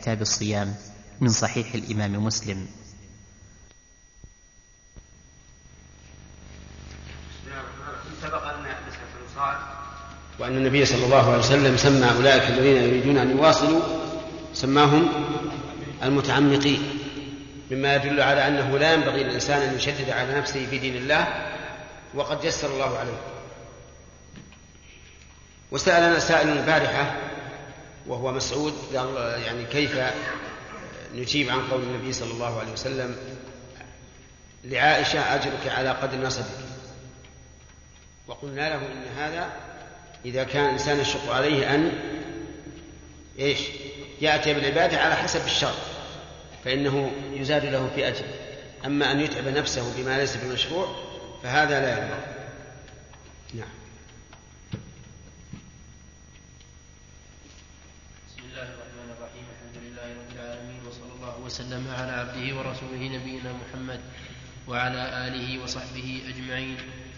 كتاب الصيام من صحيح الإمام مسلم. سبق أن وأن النبي صلى الله عليه وسلم سمى أولئك الذين يريدون أن يواصلوا سماهم المتعمقين، مما يدل على أنه لا ينبغي للإنسان أن يشدد على نفسه في دين الله وقد يسر الله عليه. وسألنا سائل البارحة وهو مسعود يعني كيف نجيب عن قول النبي صلى الله عليه وسلم لعائشة أجرك على قدر نصبك، وقلنا له إن هذا إذا كان الإنسان يشق عليه أن يأتي بالعبادة على حسب الشرط فإنه يزاد له في أجر، أما أن يتعب نفسه بما ليس بمشروع فهذا لا ينبغي. نعم. بسم الله الرحمن الرحيم، الحمد لله رب العالمين، وصلى الله وسلم على عبده ورسوله نبينا محمد وعلى آله وصحبه أجمعين.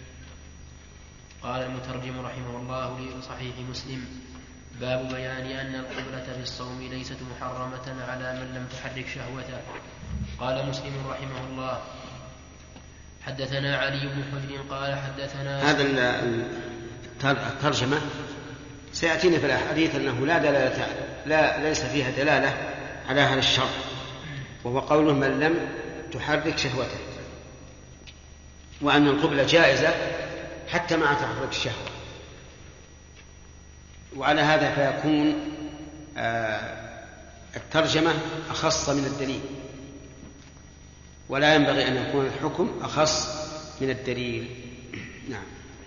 قال المترجم رحمه الله لصحيح مسلم: باب بيان أن القبلة في الصوم ليست محرمة على من لم تحرك شهوته. قال مسلم رحمه الله: حدثنا علي بن حجر قال حدثنا. هذا الترجمة سيأتينا في الأحاديث أنه ليس فيها دلالة على هذا الشرط، وهو قوله من لم تحرك شهوته، وأن القبلة جائزة حتى مع تحرك الشهوة. وعلى هذا فيكون الترجمة أخص من الدليل، ولا ينبغي أن يكون الحكم أخص من الدليل. نعم.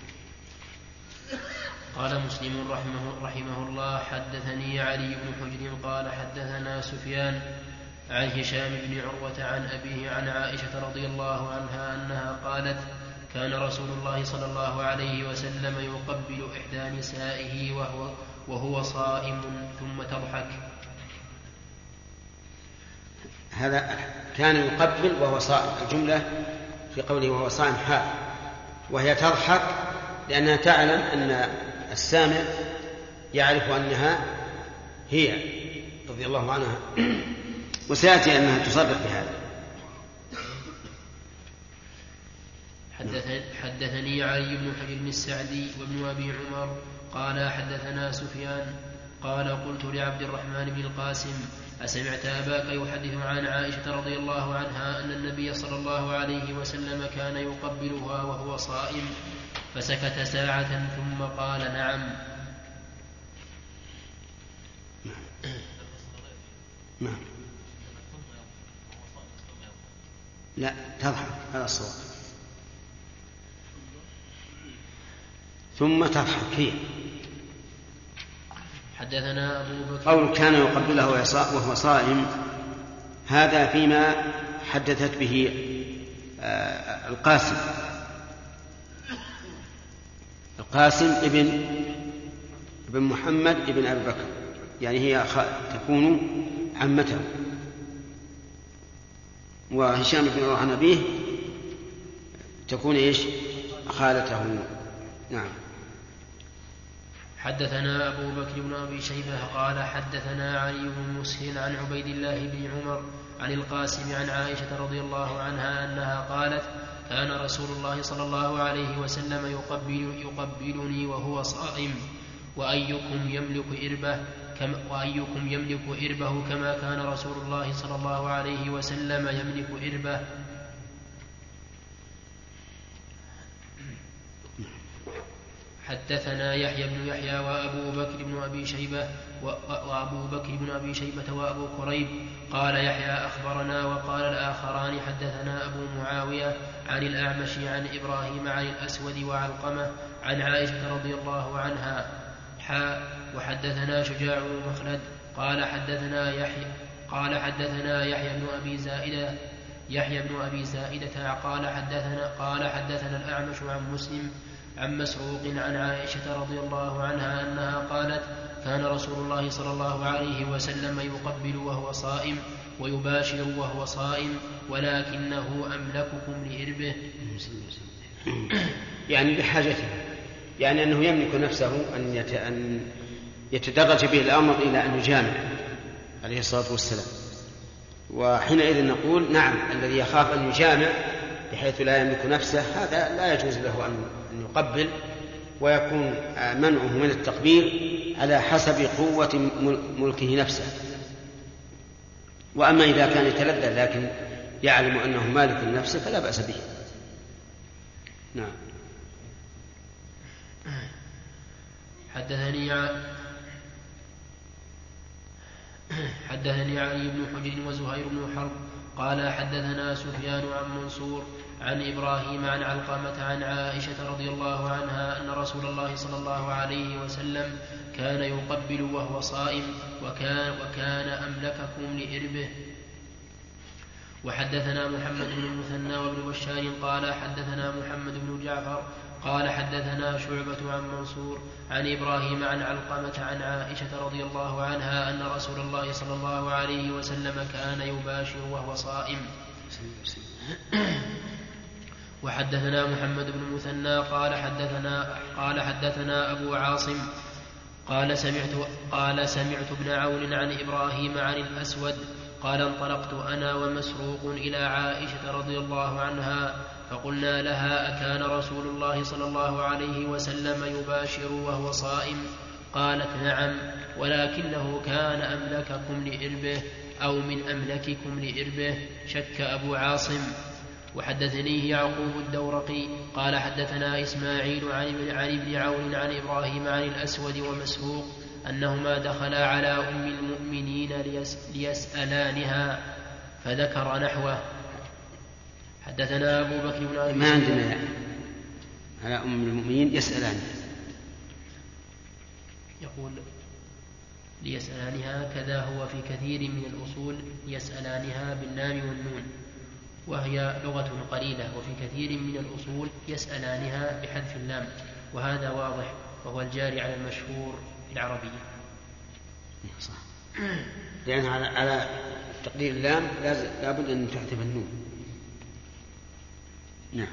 قال مسلم رحمه الله: حدثني علي بن حجر قال حدثنا سفيان عن هشام بن عروة عن أبيه عن عائشة رضي الله عنها أنها قالت: كان رسول الله صلى الله عليه وسلم يقبل إحدى نسائه وهو صائم ثم تضحك. هذا كان يقبل وهو صائم، الجملة في قوله وهو صائم حال، وهي تضحك لأنها تعلم أن السامع يعرف أنها هي رضي الله عنها، وسيأتي أنها تصرح بهذا. حدثني علي بن حجر السعدي وابن أبي عمر قال حدثنا سفيان قال قلت لعبد الرحمن بن القاسم: أسمعت أباك يحدث عن عائشة رضي الله عنها أن النبي صلى الله عليه وسلم كان يقبلها وهو صائم؟ فسكت ساعة ثم قال: نعم. لا تضحك، هذا الصواب. ثم تضحك هي. حدثنا أبو بكر. قول كان يقبله وهو صائم هذا فيما حدثت به القاسم ابن محمد ابن أبي بكر، يعني هي تكون عمته، وهشام بن عروة عن أبيه تكون خالته. نعم. حدثنا أبو بكر بن أبي شيبة قال حدثنا علي بن مسهل عن عبيد الله بن عمر عن القاسم عن عائشة رضي الله عنها أنها قالت: كان رسول الله صلى الله عليه وسلم يقبلني وهو صائم، وأيكم يملك إربه كما كان رسول الله صلى الله عليه وسلم يملك إربه. حدثنا يحيى بن يحيى وأبو بكر بن أبي شيبة وأبو كريب قال يحيى أخبرنا، وقال الآخران حدثنا أبو معاوية عن الأعمش عن إبراهيم عن الأسود وعلقمة عن عائشة رضي الله عنها. وحدثنا شجاع بن مخلد قال حدثنا يحيى بن أبي زائدة قال حدثنا الأعمش عن مسلم عن مسروق عن عائشة رضي الله عنها أنها قالت: كان رسول الله صلى الله عليه وسلم يقبل وهو صائم ويباشر وهو صائم، ولكنه أملككم لإربه. يعني لحاجته، يعني أنه يملك نفسه أن يتدرج به الأمر إلى أن يجامع عليه الصلاة والسلام. وحينئذ نقول نعم، الذي يخاف أن يجامع بحيث لا يملك نفسه هذا لا يجوز له أن يقبل، ويكون منعه من التقبيل على حسب قوة ملكه نفسه. وأما إذا كان يتلذذ لكن يعلم أنه مالك لنفسه فلا بأس به. نعم. حدثني علي بن حجر وزهير بن حرب قال حدثنا سفيان عن منصور عن إبراهيم عن علقمة عن عائشة رضي الله عنها أن رسول الله صلى الله عليه وسلم كان يقبل وهو صائم وكان أملككم لإربه. وحدثنا محمد بن المثنى وابن بشار قال حدثنا محمد بن جعفر قال حدثنا شعبة عن منصور عن إبراهيم عن علقمة عن عائشة رضي الله عنها أن رسول الله صلى الله عليه وسلم كان يباشر وهو صائم. وحدثنا محمد بن المثنى قال حدثنا أبو عاصم قال سمعت ابن عون عن إبراهيم عن الأسود قال انطلقت أنا ومسروق إلى عائشة رضي الله عنها فقلنا لها أكان رسول الله صلى الله عليه وسلم يباشر وهو صائم؟ قالت نعم، ولكنه كان أملككم لإربه أو من أملككم لإربه. شك أبو عاصم. وحدثنيه يعقوب الدورقي قال حدثنا إسماعيل عن ابن عون عن إبراهيم عن الأسود ومسروق أنهما دخلا على أم المؤمنين ليسألانها فذكر نحوه. حدثنا أبو بكر بن أبي ما عندنا على أم المؤمنين يسألانها، يقول ليسألانها، كذا هو في كثير من الأصول يسألانها باللام والنون، وهي لغة قليلة، وفي كثير من الأصول يسألانها بحذف اللام، وهذا واضح وهو الجاري على المشهور في العربية. صح، لأن على تقدير اللام لابد أن تحذف النون. نعم.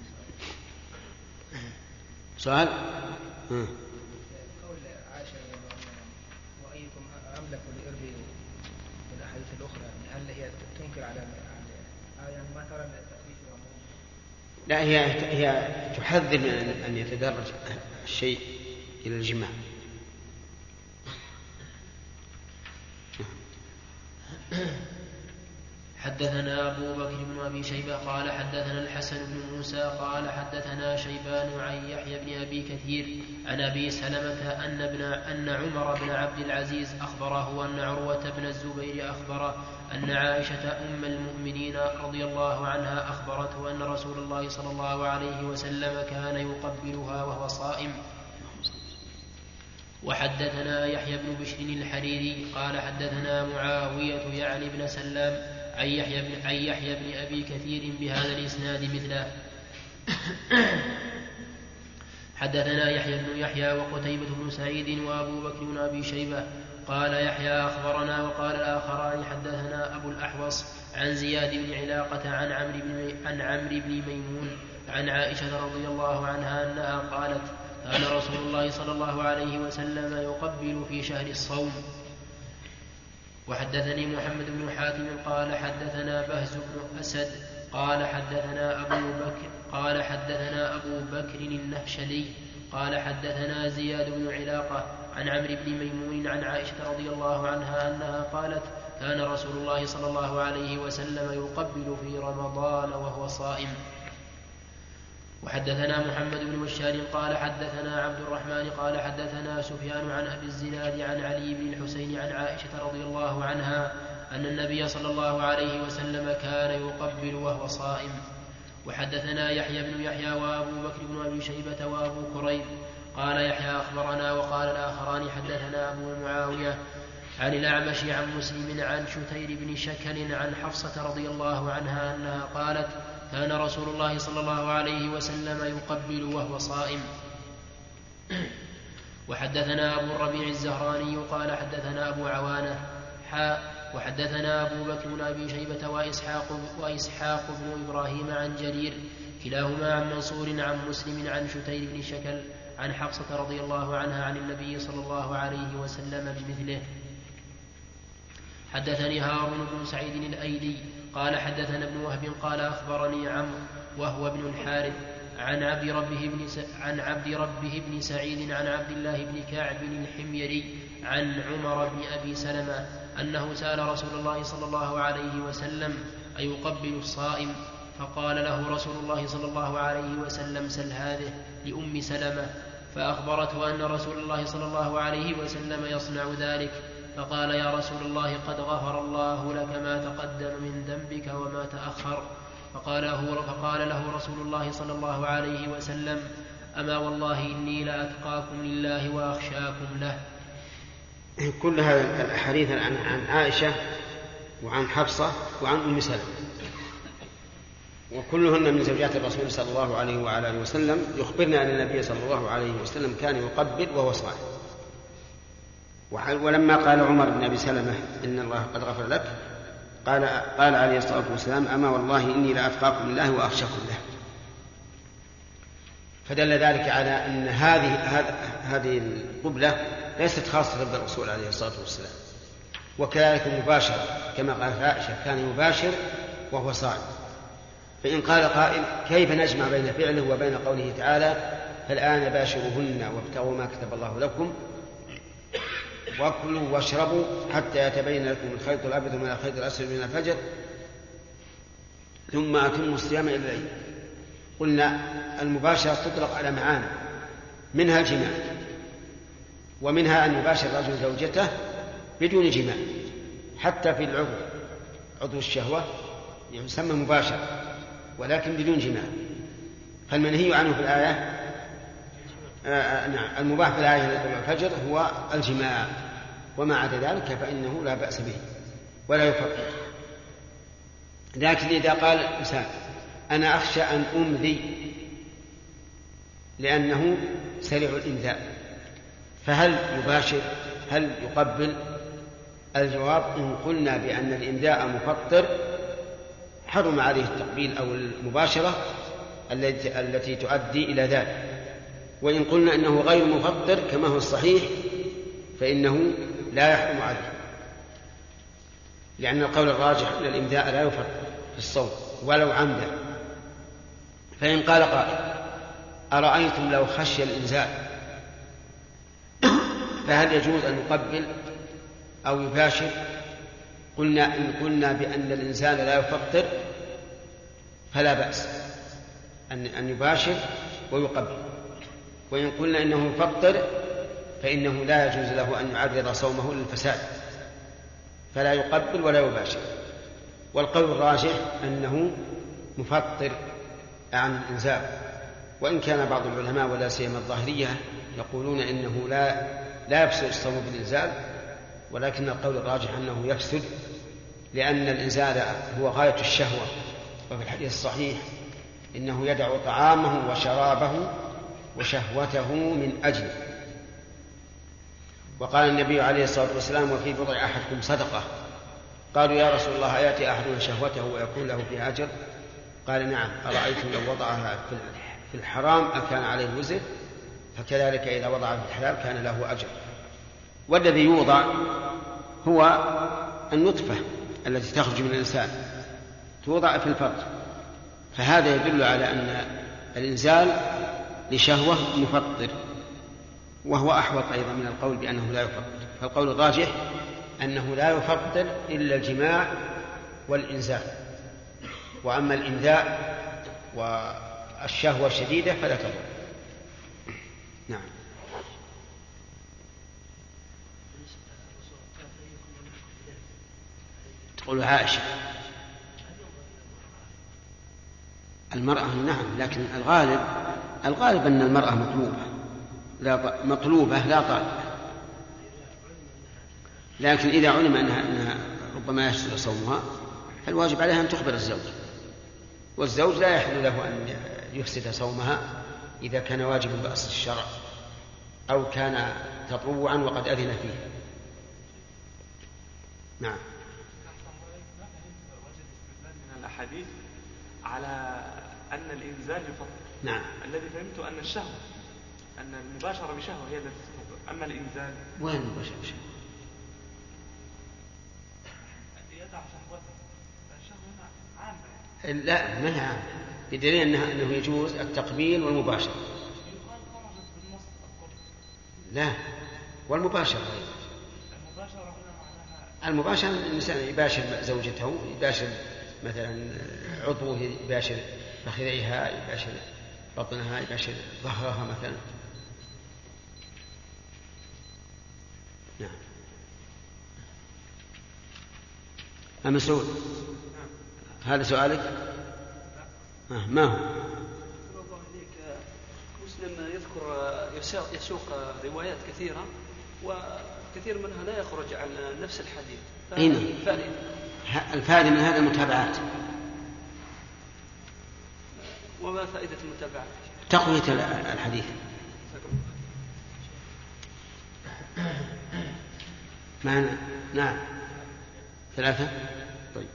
سؤال؟ قول عائشة وأيكم أملك لإربي من الأحاديث الأخرى، هل هي تنكر على يعني ما ترى التأثير؟ لا، هي تحذر من أن يتدرج الشيء إلى الجماع. حدثنا أبو بكر بن أبي شيبة قال حدثنا الحسن بن موسى قال حدثنا شيبان عن يحيى بن أبي كثير عن أبي سلمة أن عمر بن عبد العزيز أخبره أن عروة بن الزبير أخبره أن عائشة أم المؤمنين رضي الله عنها أخبرته أن رسول الله صلى الله عليه وسلم كان يقبلها وهو صائم. وحدثنا يحيى بن بشر الحريري قال حدثنا معاوية يعني بن سلام عن يحيى بن أبي كثير بهذا الإسناد مثله. حدثنا يحيى بن يحيى وقتيبة بن سعيد وأبو بكر بن أبي شيبة قال يحيى أخبرنا، وقال الآخران حدثنا أبو الأحوص عن زياد بن علاقة عن عمرو بن ميمون عن عائشة رضي الله عنها أنها قالت كان رسول الله صلى الله عليه وسلم يقبل في شهر الصوم. وحدثني محمد بن حاتم قال حدثنا بهز بن أسد قال حدثنا أبو بكر النهشلي قال حدثنا زياد بن علاقة عن عمرو بن ميمون عن عائشة رضي الله عنها أنها قالت كان رسول الله صلى الله عليه وسلم يقبل في رمضان وهو صائم. وحدثنا محمد بن بشار قال حدثنا عبد الرحمن قال حدثنا سفيان عن أبي الزناد عن علي بن الحسين عن عائشة رضي الله عنها أن النبي صلى الله عليه وسلم كان يقبل وهو صائم. وحدثنا يحيى بن يحيى وأبو بكر بن أبي شيبة وأبو كريب قال يحيى أخبرنا، وقال الآخران حدثنا أبو معاوية عن الأعمش عن مسلم عن شتير بن شكل عن حفصة رضي الله عنها أنها قالت كان رسول الله صلى الله عليه وسلم يقبل وهو صائم. وحدثنا أبو الربيع الزهراني قال حدثنا أبو عوانة وحدثنا أبو بكر بن أبي شيبة وإسحاق بن إبراهيم عن جرير كلاهما عن منصور عن مسلم عن شتير بن شكل عن حفصة رضي الله عنها عن النبي صلى الله عليه وسلم بمثله. حدثني هارون بن سعيد الأيلي قال حدثنا ابن وهب قال أخبرني عمرو وهو ابن الحارث عن عبد ربه بن سعيد عن عبد الله بن كعب الحميري عن عمر بن أبي سلمة أنه سأل رسول الله صلى الله عليه وسلم أيقبل الصائم؟ فقال له رسول الله صلى الله عليه وسلم سل هذه لأم سلمة، فأخبرته أن رسول الله صلى الله عليه وسلم يصنع ذلك، فقال يا رسول الله قد غفر الله لك ما تقدم من ذنبك وما تأخر. فقال له رسول الله صلى الله عليه وسلم أما والله إني لأتقاكم لله وأخشاكم له. كل هذه الأحاديث عن عائشة وعن حفصة وعن أم سلمة، وكلهن من زوجات الرسول صلى الله عليه وعلى آله وسلم، يخبرنا أن النبي صلى الله عليه وسلم كان يقبل وهو صائم. ولما قال عمر بن أبي سلمة إن الله قد غفر لك، قال عليه الصلاة والسلام أما والله إني لأتقاكم لله وأخشاكم له. فدل ذلك على أن هذه القبلة ليست خاصة بالرسول عليه الصلاة والسلام، وكذلك المباشرة كما قالت عائشة كان يباشر وهو صائم. فإن قال قائل كيف نجمع بين فعله وبين قوله تعالى فالآن باشروهن وابتغوا ما كتب الله لكم وكلوا واشربوا حتى يتبين لكم الخيط الأبيض من الخيط الأسود من الفجر ثم أتموا الصيام إلى الليل. قلنا المباشرة تطلق على معاني، منها الجماع، ومنها أن يباشر الرجل زوجته بدون جماع، حتى في عضو الشهوة يسمى مباشر ولكن بدون جماع. فالمنهي عنه في الآية المباح في الآية الفجر هو الجماع، وما عدا ذلك فإنه لا بأس به ولا يفرق. لكن إذا قال الإنسان أنا أخشى أن أمذي لأنه سريع الإنذاء، فهل يباشر هل يقبل؟ الجواب إن قلنا بأن الإنذاء مفطر حرم عليه التقبيل أو المباشرة التي تؤدي إلى ذلك، وإن قلنا إنه غير مفطر كما هو الصحيح فإنه لا يحرم عليه، لأن القول الراجح أن الإنذاء لا يفطر في الصوم ولو عمدا. فإن قال قائل أرأيتم لو خشي الإنزال فهل يجوز أن يقبل أو يباشر؟ قلنا إن قلنا بأن الإنزال لا يفطر فلا بأس أن يباشر ويقبل، وإن قلنا إنه يفطر فإنه لا يجوز له أن يعرض صومه للفساد فلا يقبل ولا يباشر. والقول الراجح أنه مفطر عن الإنزال، وإن كان بعض العلماء ولا سيما الظاهرية يقولون إنه لا يفسد الصوم بالإنزال، ولكن القول الراجح أنه يفسد، لأن الإنزال هو غاية الشهوة، وفي الحديث الصحيح إنه يدع طعامه وشرابه وشهوته من أجله. وقال النبي عليه الصلاة والسلام وفي بضع أحدكم صدقة. قالوا يا رسول الله أيأتي أحدنا شهوته ويكون له فيها أجر؟ قال نعم، أرأيتم لو وضعها في الحرام أكان عليه وزر؟ فكذلك إذا وضعها في الحلال كان له أجر. والذي يوضع هو النطفة التي تخرج من الإنسان توضع في الفرج، فهذا يدل على أن الإنزال لشهوة مفطر، وهو أحوط أيضا من القول بأنه لا يفطر. فالقول الراجح أنه لا يفطر إلا الجماع والإنزال، وأما الإنذاء والشهوة الشديدة فلا تضر. نعم. تقول عائشة المرأة نعم، لكن الغالب أن المرأة مطلوبة لا طالبة، لكن إذا علم أنها ربما يفسد صومها فالواجب عليها أن تخبر الزوج، والزوج لا يحل له أن يفسد صومها إذا كان واجبا بأصل الشرع أو كان تطوعا وقد أذن فيه. نعم. من الأحاديث على أن الإنزال يفطر. نعم. الذي فهمت أن الشهوة، أن المباشرة بشهوة هي التي تفطر، أما الإنزال وين المباشرة بشهوة؟ يقع شهوته، الشهوة هنا عامة. لا ما هي عامة، بدليل أنه يجوز التقبيل والمباشرة. يقال خرجت بالنص القبل. لا، والمباشرة المباشرة هنا معناها المباشرة الإنسان يباشر زوجته، يباشر مثلا عضوه، يباشر فخذيها، يباشر بطنها، يباشر ظهرها مثلا. نعم. مسعود، هذا سؤالك؟ ما هو؟ مسلم يذكر يسوق روايات كثيرة وكثير منها لا يخرج عن نفس الحديث. الفائدة من هذا المتابعات. وما فائدة المتابعات؟ تقوية الحديث. معنا. نعم. 3. طيب.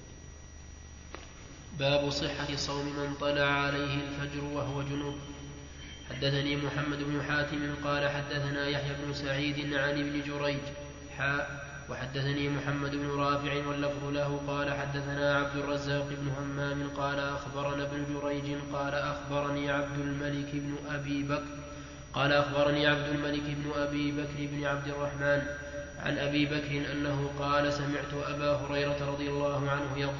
باب صحة صوم من طلع عليه الفجر وهو جنوب. حدثني محمد بن حاتم قال حدثنا يحيى بن سعيد عن ابن جريج وحدثني محمد بن رافع واللفظ له قال حدثنا عبد الرزاق بن همام قال أخبرنا ابن جريج قال أخبرني عبد الملك بن أبي بكر بن عبد الرحمن عن أبي بكر أنه قال سمعت أبا هريرة رضي الله عنه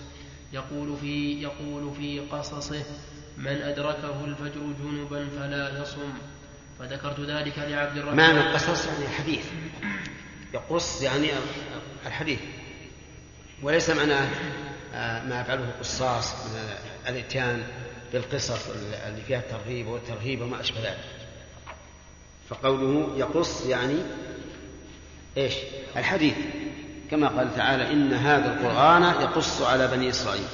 يقول في قصصه من أدركه الفجر جنبا فلا يصم. فذكرت ذلك لعبد الرحمن. معنى القصص يعني الحديث، يقص يعني الحديث، وليس معناه ما يفعله القصاص من الاتيان بالقصص اللي فيها الترغيب والترهيب وما أشبه ذلك. فقوله يقص يعني إيش؟ الحديث، كما قال تعالى إن هذا القرآن يقص على بني إسرائيل.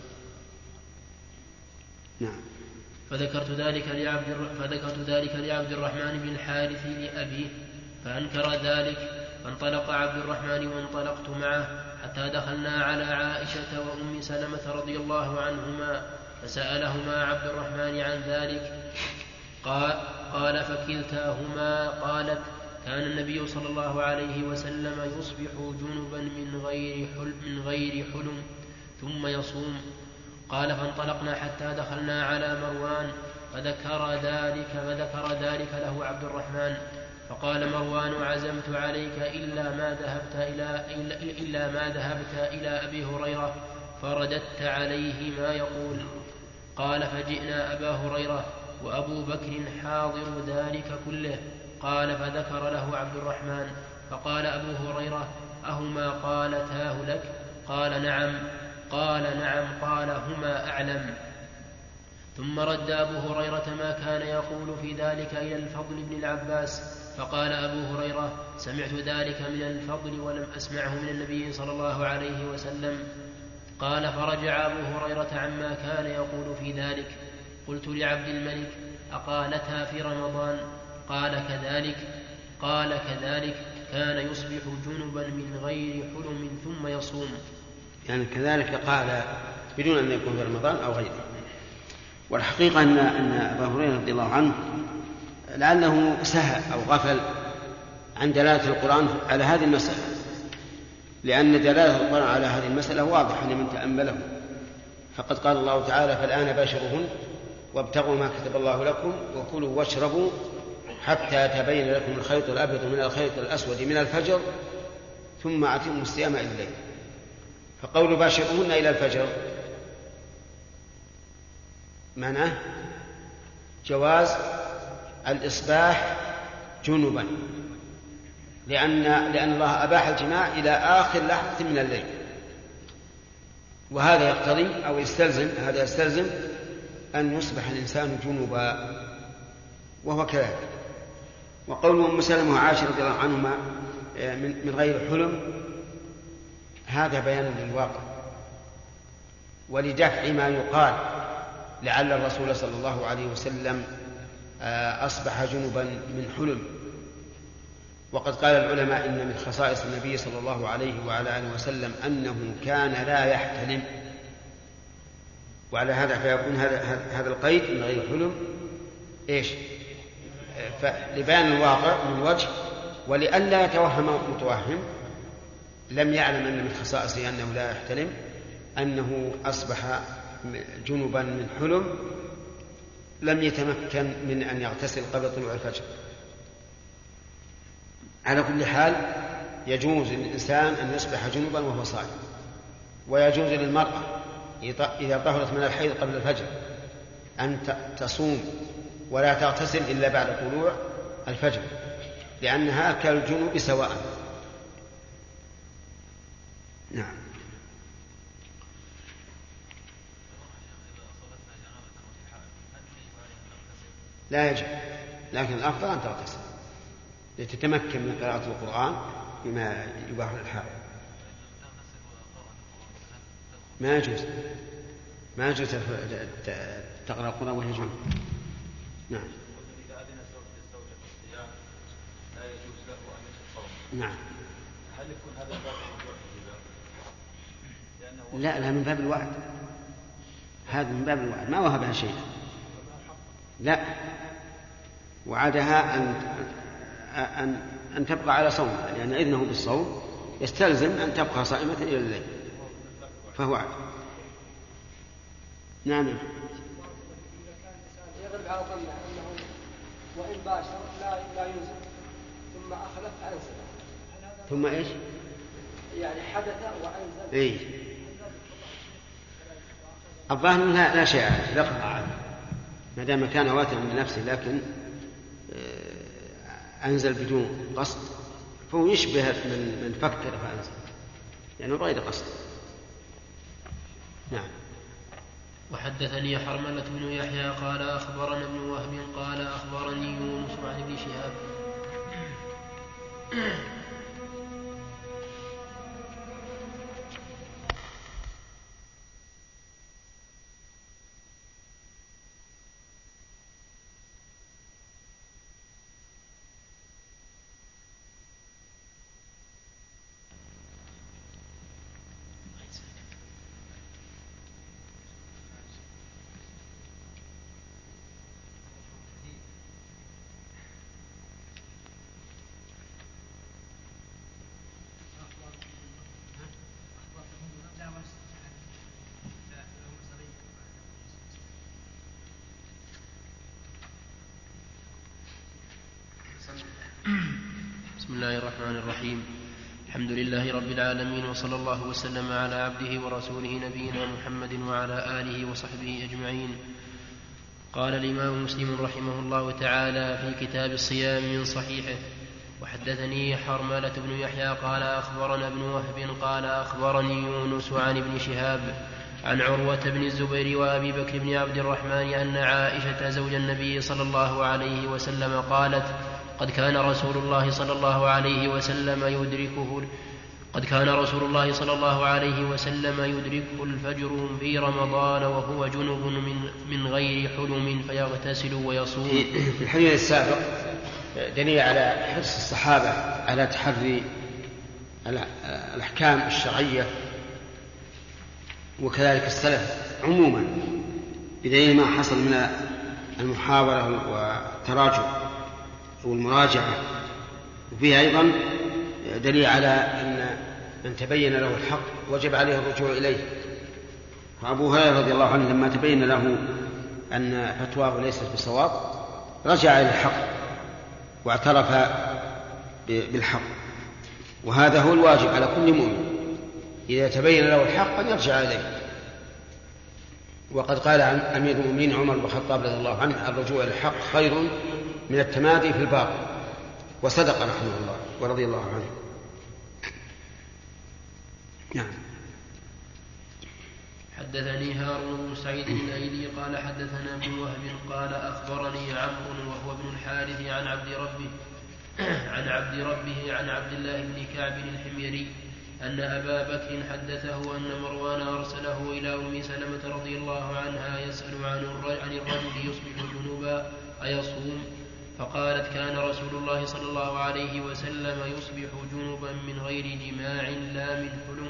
نعم. فذكرت ذلك لعبد الرحمن بن الحارث لأبيه فأنكر ذلك، فانطلق عبد الرحمن وانطلقت معه حتى دخلنا على عائشة وأم سلمة رضي الله عنهما فسألهما عبد الرحمن عن ذلك. قال فكلتاهما قالت كان النبي صلى الله عليه وسلم يصبح جنبا من غير حلم ثم يصوم. قال فانطلقنا حتى دخلنا على مروان فذكر ذلك له عبد الرحمن. فقال مروان عزمت عليك إلا ما ذهبت إلى أبي هريرة فرددت عليه ما يقول. قال فجئنا أبا هريرة وأبو بكر حاضر ذلك كله. قال فذكر له عبد الرحمن فقال أبو هريرة أهما قالتاه لك؟ قال نعم. قال هما أعلم. ثم رد أبو هريرة ما كان يقول في ذلك إلى الفضل بن العباس. فقال أبو هريرة سمعت ذلك من الفضل ولم أسمعه من النبي صلى الله عليه وسلم. قال فرجع أبو هريرة عما كان يقول في ذلك. قلت لعبد الملك أقالتها في رمضان؟ قال كذلك كان يصبح جنبا من غير حلم ثم يصوم. يعني كذلك قال بدون أن يكون في رمضان أو غيره. والحقيقة أن أبا هريرة رضي الله عنه لعله سهى أو غفل عن دلالة القرآن على هذه المسألة، لأن دلالة القرآن على هذه المسألة واضحة لمن تأمله. فقد قال الله تعالى فالآن باشروهن وابتغوا ما كتب الله لكم وكلوا واشربوا حتى يتبين لكم الخيط الأبيض من الخيط الأسود من الفجر ثم أتموا الصيام إلى الليل. فقول باشروهن إلى الفجر معناه جواز الإصباح جنبا، لأن الله أباح الجماع إلى آخر لحظة من الليل، وهذا يقتضي أو يستلزم أن يصبح الإنسان جنبا، وهو كذلك. وقول أم سلمة وعائشة رضي الله عنهما من غير حلم هذا بيان للواقع ولدفع ما يقال لعل الرسول صلى الله عليه وسلم أصبح جنبا من حلم. وقد قال العلماء إن من خصائص النبي صلى الله عليه وعلى آله وسلم أنه كان لا يحتلم، وعلى هذا فيكون هذا القيد من غير حلم إيش؟ لبيان الواقع من وجه، ولئلا يتوهم متوهم لم يعلم أن من خصائصه أنه لا يحتلم أنه أصبح جنبا من حلم لم يتمكن من أن يغتسل قبل طلوع الفجر. على كل حال يجوز للإنسان أن يصبح جنبا وهو صائم، ويجوز للمرأة إذا طهرت من الحيض قبل الفجر أن تصوم ولا تغتسل إلا بعد طلوع الفجر، لأنها كالجنوب سواء. نعم. لا يجب، لكن الأفضل أن تغتسل لتتمكن من قراءة القرآن بما يباح للحائض. ما يجوز تقرأ القرآن وهي جنب. نعم. إذا أذن الزوجة بالصيام لا يجوز له أن يصوم. نعم. هل يكون هذا باب الوعد؟ لا من باب الوعد، هذا من باب الوعد، ما وهبها شيء. لا، وعدها أن تبقى على صومها، لأن إذنه بالصوم يستلزم أن تبقى صائمة إلى الليل، فهو وعد. نعم. إذا كان الإنسان يغلب على ظنه أنه وإن باشر لا ينزل ثم أخلف فأنزل. ثم إيش؟ يعني حدث وأنزل. إيه. الظاهر لا شيء عليه، لا قطع عليه ما دام كان واترا من نفسه، لكن أنزل بدون قصد فهو يشبه من فكر فأنزل، يعني غير قصد. نعم. وحدثني حرملة بن يحيى قال أخبرنا ابن وهب قال أخبرني يونس عن ابن شهاب بسم الله الرحمن الرحيم. الحمد لله رب العالمين، وصلى الله وسلم على عبده ورسوله نبينا محمد وعلى آله وصحبه أجمعين. قال الإمام مسلم رحمه الله تعالى في كتاب الصيام من صحيحه: وحدثني حرملة بن يحيى قال أخبرنا ابن وهب قال أخبرني يونس عن ابن شهاب عن عروة بن الزبير وأبي بكر بن عبد الرحمن أن عائشة زوج النبي صلى الله عليه وسلم قالت: قد كان رسول الله صلى الله عليه وسلم يدركه الفجر في رمضان وهو جنب من غير حلم فيغتسل ويصوم. في الحديث السابق دليل على حرص الصحابة على تحري الأحكام الشرعية، وكذلك السلف عموما، بدليل ما حصل من المحاورة والتراجع والمراجعة. وفيه أيضا دليل على أن من تبين له الحق وجب عليه الرجوع إليه. فأبو هريرة رضي الله عنه لما تبين له أن فتواه ليست بصواب رجع إلى الحق واعترف بالحق، وهذا هو الواجب على كل مؤمن إذا تبين له الحق أن يرجع إليه. وقد قال عن أمير المؤمنين عمر بن الخطاب رضي الله عنه: الرجوع إلى الحق خير من التمادي في الباطل. وصدق رحمه الله ورضي الله عنه. نعم. حدثني هارون بن سعيد الأيلي قال حدثنا ابن وهب قال أخبرني عمرو وهو ابن الحارث عن عبد ربه عن عبد الله بن كعب الحميري أن أبا بكر حدثه أن مروان أرسله إلى أم سلمة رضي الله عنها يسأل عن الرجل يصبح جنوبا أيصوم؟ فقالت: كان رسول الله صلى الله عليه وسلم يصبح جنبا من غير جماع لا من حلم،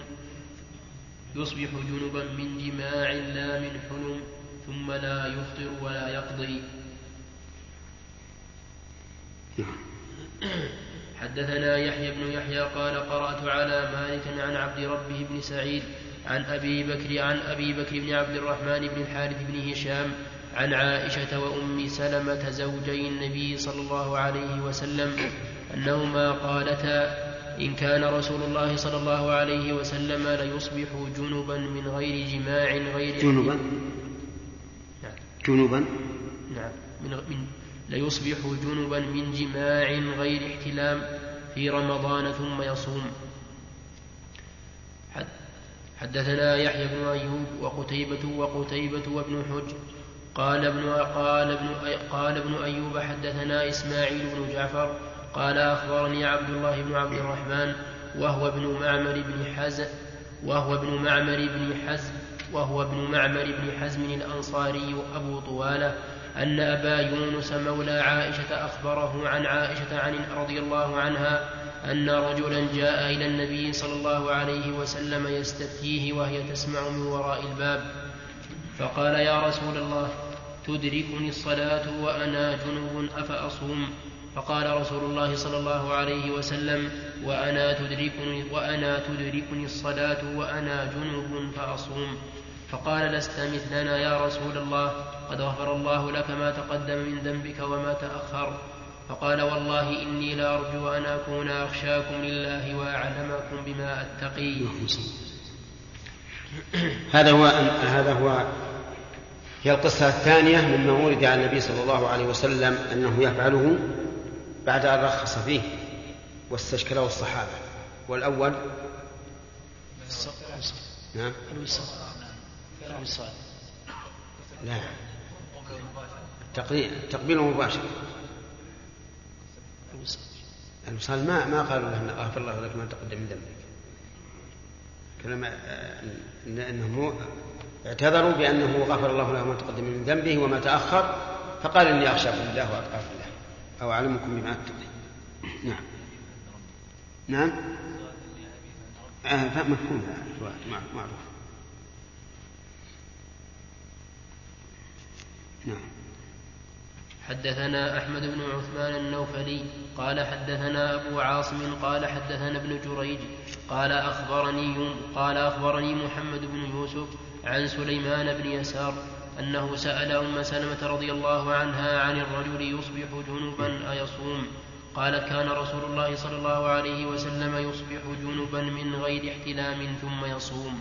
ثم لا يفطر ولا يقضي. حدثنا يحيى بن يحيى قال قرأت على مالك عن عبد ربه بن سعيد عن أبي بكر بن عبد الرحمن بن الحارث بن هشام عن عائشة وأم سلمة زوجي النبي صلى الله عليه وسلم أنهما قالتا إن كان رسول الله صلى الله عليه وسلم ليصبح جنبا من غير جماع غير جنبا ليصبح جنبا من جماع غير احتلام في رمضان ثم يصوم. حدثنا يحيى بن أيوب وقتيبة وابن حجر قال ابن أيوب حدثنا إسماعيل بن جعفر قال أخبرني عبد الله بن عبد الرحمن وهو ابن معمر بن حزم الأنصاري أبو طوالة أن أبا يونس مولى عائشة أخبره عن عائشة رضي الله عنها أن رجلا جاء إلى النبي صلى الله عليه وسلم يستفتيه وهي تسمع من وراء الباب فقال يا رسول الله تدركني الصلاة وأنا جنوب أفأصوم؟ فقال رسول الله صلى الله عليه وسلم وأنا تدركني الصلاة وأنا جنوب فأصوم؟ فقال لست مثلنا يا رسول الله قد غفر الله لك ما تقدم من ذنبك وما تأخر. فقال والله إني لأرجو أن أكون أخشاكم لله وأعلمكم بما أتقي. هذا هو هي القصة الثانية مما ورد عن النبي صلى الله عليه وسلم أنه يفعله بعد أن رخص فيه واستشكله الصحابة. والأول نعم لا التقبيل مباشر. الوصال ما قالوا له غفر الله لك ما تقدم من ذنبك، كلام أنهم اعتذروا بأنه غفر الله له ما تقدم من ذنبه وما تأخر، فقال إني أخشاكم الله وأتقاكم الله أو أعلمكم بما أتقي. نعم مفهوم معروف. نعم. حدثنا أحمد بن عثمان النوفلي قال حدثنا أبو عاصم قال حدثنا ابن جريج قال أخبرني محمد بن يوسف عن سليمان بن يسار أنه سأل أم سلمة رضي الله عنها عن الرجل يصبح جنبا أيصوم؟ قالت كان رسول الله صلى الله عليه وسلم يصبح جنبا من غير احتلام ثم يصوم.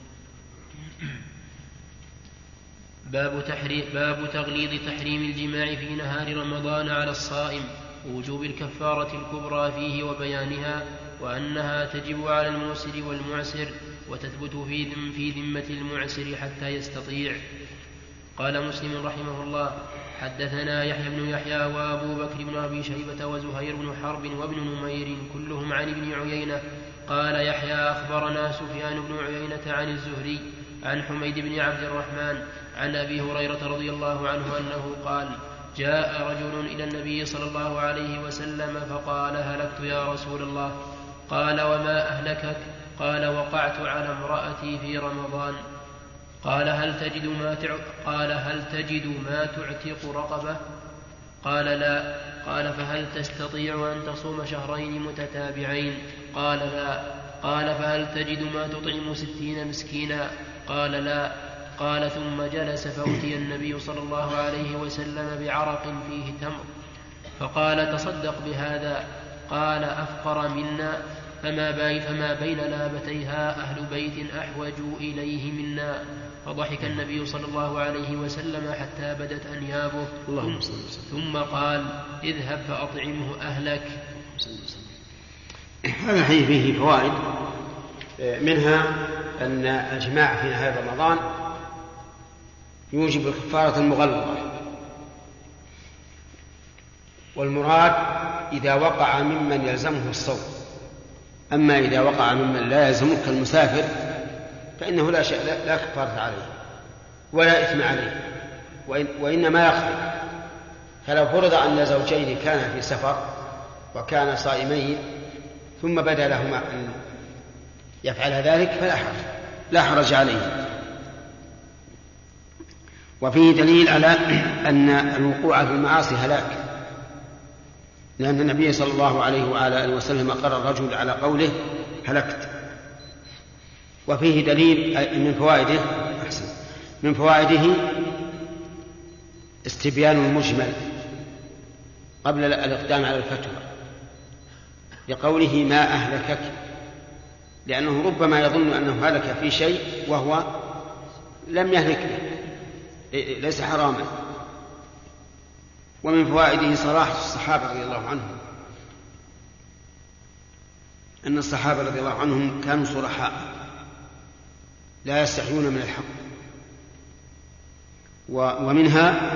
باب تغليظ تحريم الجماع في نهار رمضان على الصائم ووجوب الكفارة الكبرى فيه وبيانها وأنها تجب على الموسر والمعسر وتثبت في ذمة المعسر حتى يستطيع. قال مسلم رحمه الله حدثنا يحيى بن يحيى وأبو بكر بن أبي شيبة وزهير بن حرب وابن نمير كلهم عن ابن عيينة. قال يحيى أخبرنا سفيان بن عيينة عن الزهري عن حميد بن عبد الرحمن عن أبي هريرة رضي الله عنه أنه قال جاء رجل إلى النبي صلى الله عليه وسلم فقال هلكت يا رسول الله. قال وما أهلكك؟ قال وقعت على امرأتي في رمضان. قال هل تجد ما تعتق رقبة؟ قال لا. قال فهل تستطيع أن تصوم شهرين متتابعين؟ قال لا. قال فهل تجد ما تطعم 60 مسكينا؟ قال لا. قال ثم جلس فأتي النبي صلى الله عليه وسلم بعرق فيه تمر فقال تصدق بهذا. قال أفقر منا فما بين لابتيها أهل بيت أحوج إليه منا. فضحك النبي صلى الله عليه وسلم حتى بدت أنيابه ثم قال اذهب فأطعمه أهلك. هذا الحديث فيه فوائد، منها أن الجماع في نهار رمضان يوجب الكفارة المغلظة، والمراد إذا وقع ممن يلزمه الصوم. أما إذا وقع ممن لا يلزمه كالمسافر فإنه لا كفارة عليه ولا إثم عليه، وإنما يقضي. فلو فرض أن زوجين كانا في سفر وكانا صائمين ثم بدا لهما أن يفعل ذلك فلا حرج عليه. وفيه دليل على أن الوقوع في المعاصي هلاك، لأن النبي صلى الله عليه وعلى آله وسلم أقر الرجل على قوله هلكت. وفيه دليل من فوائده استبيان المجمل قبل الإقدام على الفتوى، لقوله ما أهلكك، لأنه ربما يظن أنه هلك في شيء وهو لم يهلك به، ليس حراما. ومن فوائده صراحة الصحابة رضي الله عنهم، أن الصحابة رضي الله عنهم كانوا صرحاء لا يستحيون من الحق. ومنها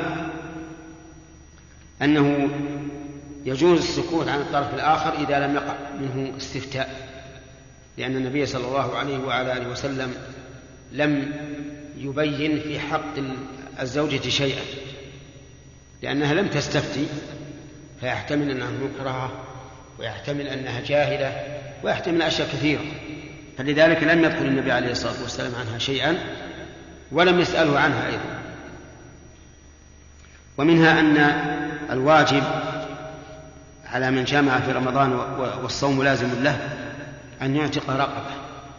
أنه يجوز السكوت عن الطرف الآخر إذا لم يقع منه استفتاء، لأن النبي صلى الله عليه وعلى آله وسلم لم يبين في حق الزوجة شيئا، لأنها لم تستفتي، فيحتمل أنها مكرهة، ويحتمل أنها جاهلة، ويحتمل أشياء كثيرة، فلذلك لم يذكر النبي عليه الصلاة والسلام عنها شيئا ولم يسأله عنها أيضا. ومنها أن الواجب على من جامع في رمضان والصوم لازم له أن يعتق رقبة،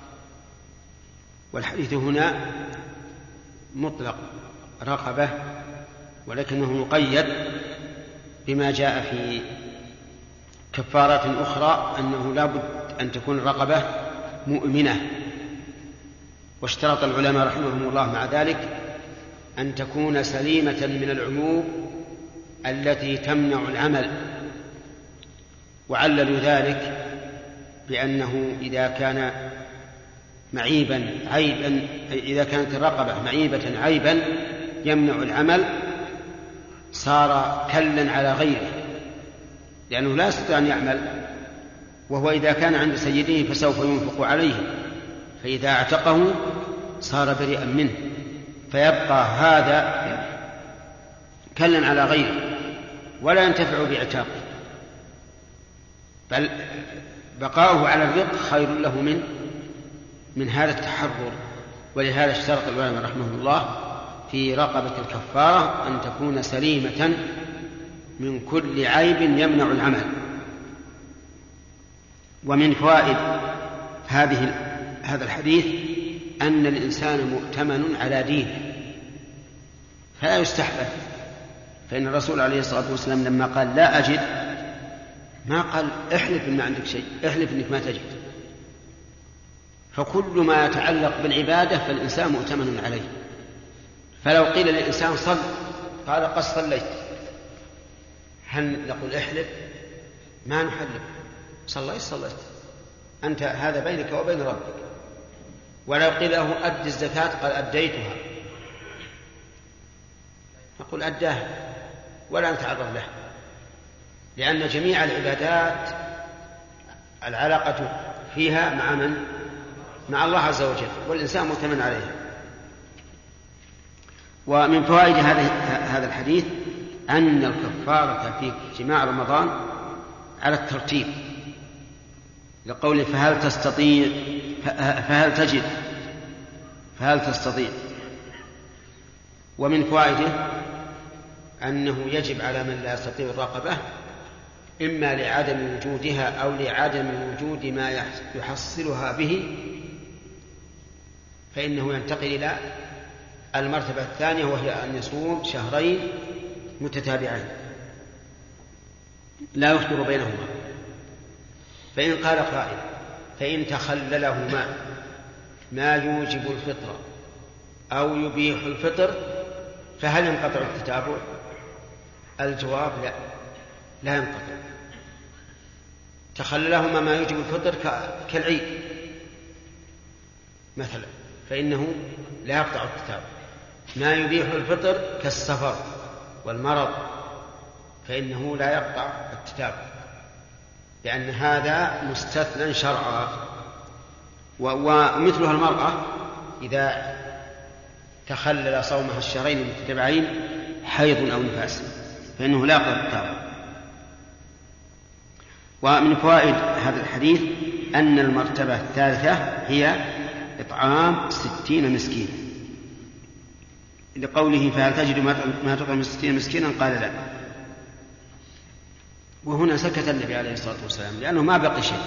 والحديث هنا مطلق رقبة، ولكنه مقيد بما جاء في كفارات أخرى أنه لا بد أن تكون الرقبة مؤمنة. واشترط العلماء رحمهم الله مع ذلك أن تكون سليمة من العيوب التي تمنع العمل، وعللوا ذلك بأنه إذا كان إذا كانت الرقبة معيبة عيبا يمنع العمل صار كلا على غيره، لأنه لا يستطيع أن يعمل، وهو إذا كان عند سيده فسوف ينفق عليه، فإذا اعتقه صار بريئا منه، فيبقى هذا كلا على غيره ولا ينتفع باعتاقه، بل بقاؤه على الرق خير له من هذا التحرر. ولهذا اشترط العلماء رحمهم الله في رقبة الكفارة أن تكون سليمة من كل عيب يمنع العمل. ومن فوائد هذا الحديث أن الإنسان مؤتمن على دينه فلا يستحبث، فإن الرسول عليه الصلاة والسلام لما قال لا أجد ما قال احلف إن ما عندك شيء، احلف إنك ما تجد. فكل ما يتعلق بالعبادة فالإنسان مؤتمن عليه. فلو قيل للإنسان صل قال قد صليت، هل نقول احلف؟ ما نحلف، صليت أنت، هذا بينك وبين ربك. ولو قيل له أد الزكاة قال أديتها، نقول أداها ولا نتعرض له، لأن جميع العبادات العلاقة فيها مع من؟ مع الله عز وجل، والإنسان مؤتمن عليها. ومن فوائد هذا الحديث أن الكفارة في جماع رمضان على الترتيب، لقوله فهل تستطيع، فهل تجد، فهل تستطيع. ومن فوائده أنه يجب على من لا يستطيع الرقبة إما لعدم وجودها أو لعدم وجود ما يحصلها به، فإنه ينتقل إلى المرتبة الثانية، وهي أن يصوم شهرين متتابعين لا يخطر بينهما. فإن قال قائل فإن تخللهما ما يوجب الفطر أو يبيح الفطر فهل ينقطع التتابع؟ الجواب لا ينقطع. تخللهما ما يوجب الفطر كالعيد مثلا فإنه لا يقطع التتابع. ما يبيح الفطر كالسفر والمرض فإنه لا يقطع التتابع، لأن هذا مستثنى شرعا. ومثلها المرأة إذا تخلل صومها الشهرين المتتابعين حيض أو نفاس فإنه لا يقطع التتابع. ومن فوائد هذا الحديث أن المرتبة الثالثة هي إطعام 60 مسكينا، لقوله فهل تجد ما تطعم 60 مسكينا قال لا. وهنا سكت النبي عليه الصلاة والسلام لأنه ما بقي شيء.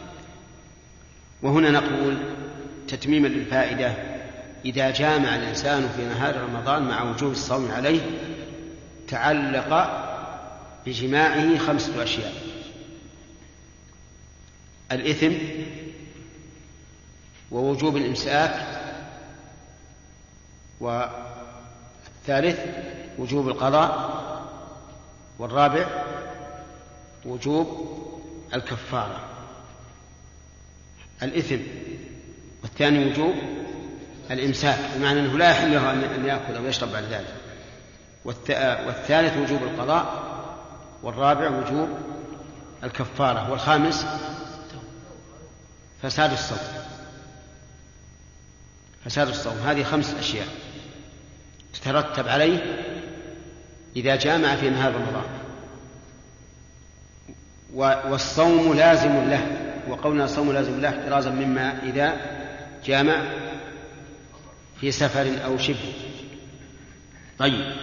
وهنا نقول تتميما للفائدة: إذا جامع الإنسان في نهار رمضان مع وجوب الصوم عليه تعلق بجماعه 5 أشياء: الإثم، ووجوب الإمساك، والثالث وجوب القضاء، والرابع وجوب الكفارة. الإثم، والثاني وجوب الإمساك بمعنى أنه لا يحل له أن يأكل أو يشرب بعد ذلك، والثالث وجوب القضاء، والرابع وجوب الكفارة، والخامس فساد الصوم. فساد الصوم هذه 5 أشياء تترتب عليه إذا جامع في نهار رمضان، والصوم لازم له، وقولنا الصوم لازم له احترازا مما إذا جامع في سفر أو شبه. طيب،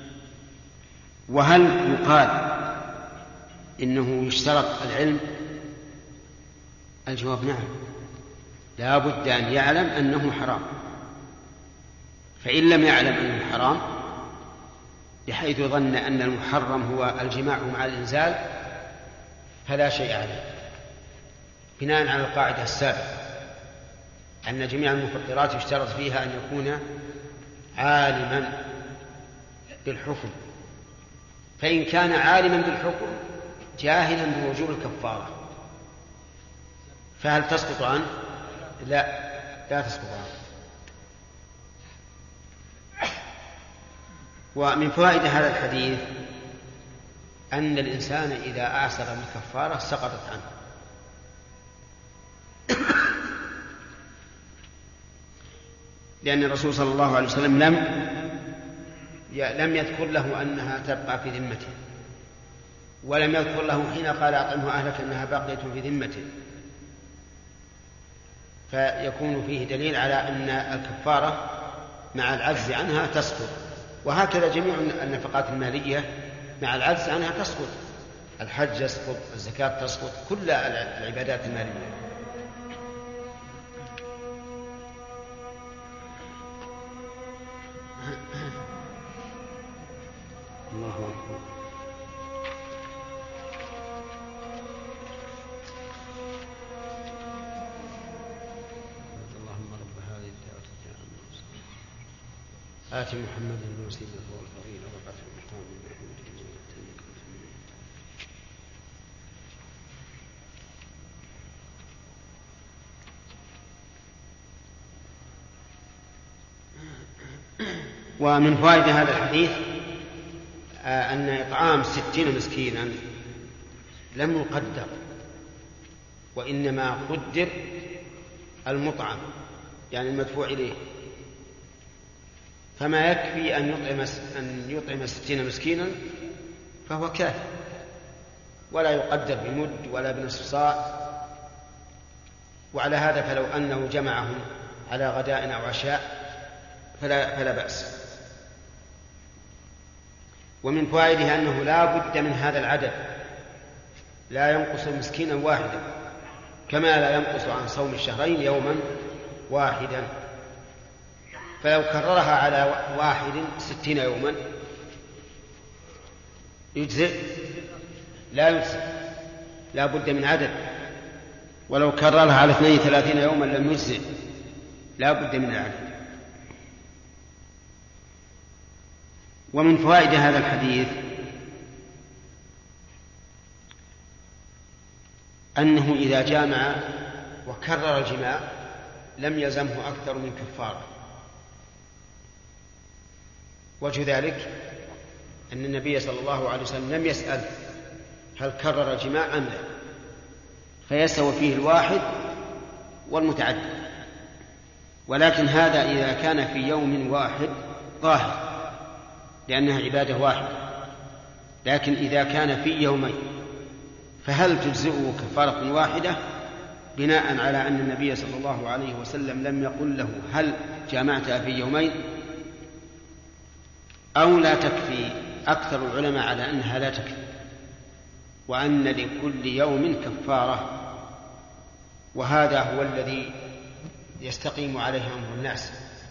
وهل يقال إنه يشترط العلم؟ الجواب نعم، لا بد أن يعلم أنه حرام، فإن لم يعلم أنه حرام بحيث ظن أن المحرم هو الجماع مع الإنزال فلا شيء عليه، بناء على القاعدة السابقة أن جميع المفطرات يشترط فيها أن يكون عالما بالحكم، فإن كان عالما بالحكم جاهلا بوجوب الكفارة فهل تسقط عنه؟ لا تسقط عنه. ومن فوائد هذا الحديث أن الإنسان إذا أعسر بالكفارة سقطت عنه، لأن الرسول صلى الله عليه وسلم لم يذكر له أنها تبقى في ذمته، ولم يذكر له حين قال أطعمه أهلك أنها باقية في ذمته، فيكون فيه دليل على أن الكفارة مع العجز عنها تسقط. وهكذا جميع النفقات المالية مع العجز عنها تسقط، الحج يسقط، الزكاة تسقط، كل العبادات المالية. الله أكبر. اللهم رب هذه الدعوة التامة آت محمدا الوسيلة والفضيلة وبعثه المقام المحمود ومن فوائد هذا الحديث أن إطعام 60 مسكينا لم يقدر، وإنما قدر المطعم يعني المدفوع إليه، فما يكفي أن يطعم 60 مسكينا فهو كافي، ولا يقدر بمد ولا بنصف صاع. وعلى هذا فلو أنه جمعهم على غداء أو عشاء فلا بأس. ومن فوائده أنه لا بد من هذا العدد، لا ينقص مسكينا واحدا كما لا ينقص عن صوم الشهرين يوما واحدا، فلو كررها على 61 يوما يجزئ؟ لا يجزئ، لا بد من عدد. ولو كررها على 32 يوما لم يجزئ، لا بد من العدد. ومن فوائد هذا الحديث أنه إذا جامع وكرر الجماع لم يلزمه أكثر من كفارة. وجه ذلك أن النبي صلى الله عليه وسلم لم يسأل هل كرر الجماع أم لا، فيسوى فيه الواحد والمتعدد. ولكن هذا إذا كان في يوم واحد ظاهر لأنها عبادة واحدة، لكن إذا كان في يومين فهل تجزئه كفارة واحدة بناء على أن النبي صلى الله عليه وسلم لم يقل له هل جامعتها في يومين، أو لا تكفي؟ أكثر العلماء على أنها لا تكفي، وأن لكل يوم كفارة، وهذا هو الذي يستقيم عليه أمر الناس.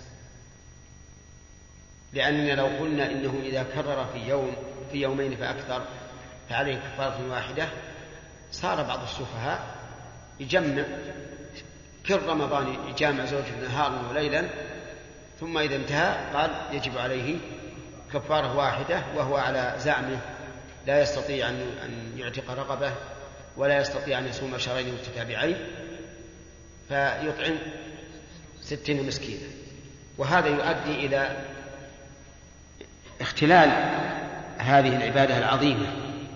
لأننا لو قلنا إنه إذا كرر في يومين فأكثر فعليه كفارة واحدة، صار بعض السفهاء يجمع كل رمضان يجامع زوجه نهارا وليلا، ثم إذا انتهى قال يجب عليه كفارة واحدة، وهو على زعمه لا يستطيع أن يعتق رقبة ولا يستطيع أن يصوم شهرين متتابعين، فيطعم 60 مسكينا. وهذا يؤدي إلى اختلال هذه العبادة العظيمة.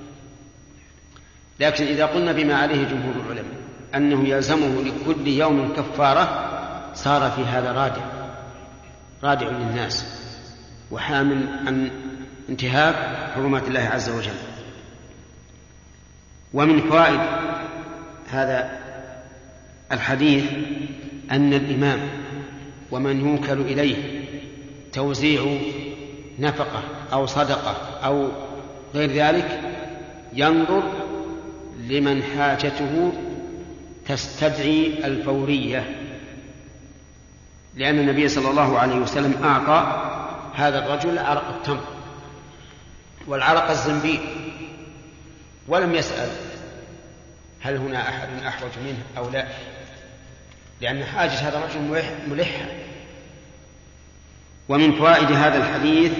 لكن إذا قلنا بما عليه جمهور العلماء أنه يلزمه لكل يوم كفارة، صار في هذا رادع للناس وحامل عن انتهاك حرمات الله عز وجل. ومن فوائد هذا الحديث أن الإمام ومن يوكل إليه توزيع نفقة أو صدقة أو غير ذلك ينظر لمن حاجته تستدعي الفورية، لأن النبي صلى الله عليه وسلم أعطى هذا الرجل عرق التمر والعرق الزنبيل، ولم يسأل هل هنا أحد أحوج منه أو لا، لأن حاجة هذا الرجل ملحة. ومن فوائد هذا الحديث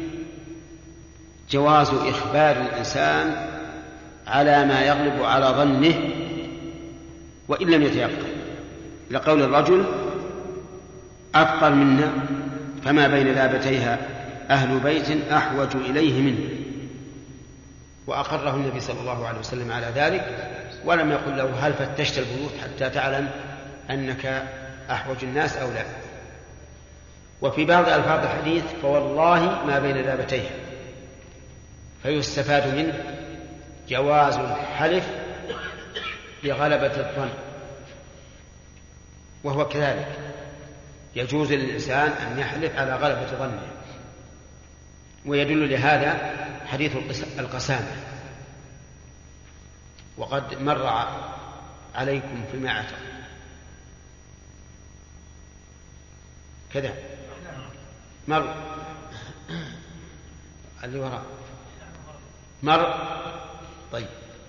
جواز إخبار الإنسان على ما يغلب على ظنه وإن لم يتيقن، لقول الرجل أفقر منا فما بين لابتيها أهل بيت أحوج إليه منه، وأقره النبي صلى الله عليه وسلم على ذلك، ولم يقل له هل فتشت البيوت حتى تعلم أنك أحوج الناس أو لا. وفي بعض ألفاظ الحديث فوالله ما بين لابتيها، فيستفاد منه جواز الحلف بغلبة الظن، وهو كذلك يجوز للإنسان أن يحلف على غلبة ظنه. ويدل لهذا حديث القسامة، وقد مر عليكم فيما أعتقد كذا مر اللي وراء مر. طيب.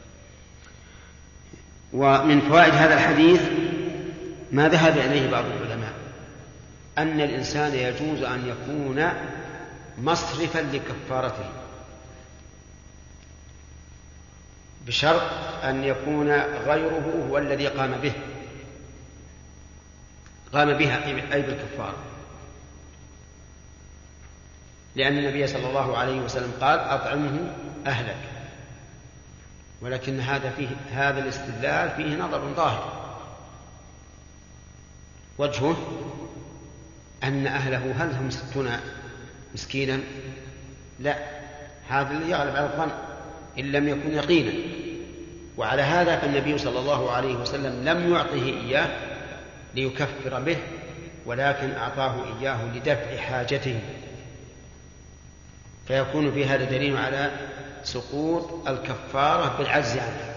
ومن فوائد هذا الحديث ما ذهب إليه بعض العلماء أن الإنسان يجوز أن يكون مصرفا لكفارته، بشرط أن يكون غيره هو الذي قام بها أي بالكفارة، لأن النبي صلى الله عليه وسلم قال أطعمه أهلك. ولكن هذا الاستدلال فيه نظر ظاهر، وجهه أن أهله هل هم 60 مسكينا؟ لا، هذا اللي يغلب على الظن إن لم يكن يقينا. وعلى هذا فالنبي صلى الله عليه وسلم لم يعطه إياه ليكفر به، ولكن أعطاه إياه لدفع حاجته، فيكون في هذا دليل على سقوط الكفارة بالعجز عنه.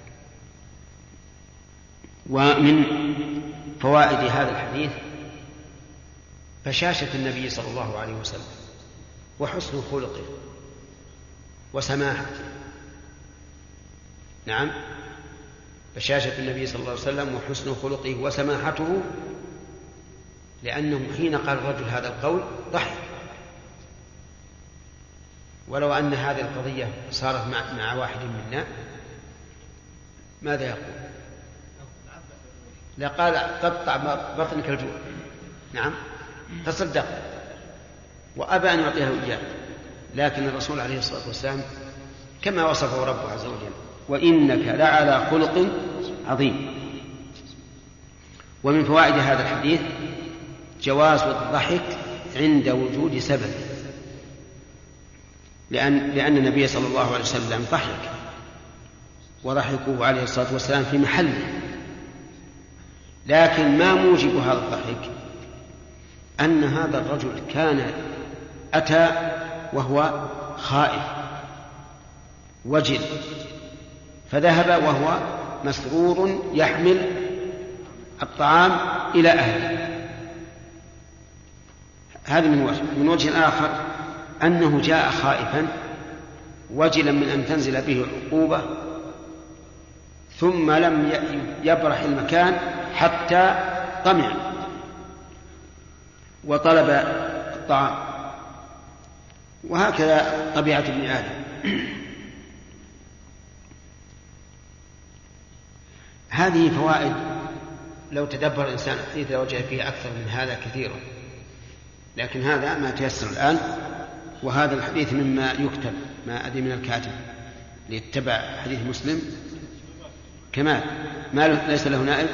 ومن فوائد هذا الحديث بشاشة النبي صلى الله عليه وسلم وحسن خلقه وسماحته. نعم، بشاشة النبي صلى الله عليه وسلم وحسن خلقه وسماحته، لأنه حين قال الرجل هذا القول ضحك. ولو أن هذه القضية صارت مع واحد منا ماذا يقول؟ لا، قال قطع بطنك الجوع. نعم، تصدق، وأبى أن يعطيه الإجابة. لكن الرسول عليه الصلاة والسلام كما وصفه ربه عز وجل وإنك لعلى خلق عظيم. ومن فوائد هذا الحديث جواز الضحك عند وجود سبب، لأن النبي صلى الله عليه وسلم ضحك، وضحكه عليه الصلاة والسلام في محله. لكن ما موجب هذا الضحك؟ أن هذا الرجل كان أتى وهو خائف وجل فذهب وهو مسرور يحمل الطعام إلى أهله. هذا من وجه آخر أنه جاء خائفا وجلا من أن تنزل به العقوبة، ثم لم يبرح المكان حتى طمع وطلب الطعام. وهكذا طبيعة ابن آدم. هذه فوائد لو تدبر الإنسان الحديث لوجد فيه أكثر من هذا كثيرا، لكن هذا ما تيسر الآن. وهذا الحديث مما يكتب، ما أدري من الكاتب ليتبع حديث مسلم كمال. ما ليس له نائب؟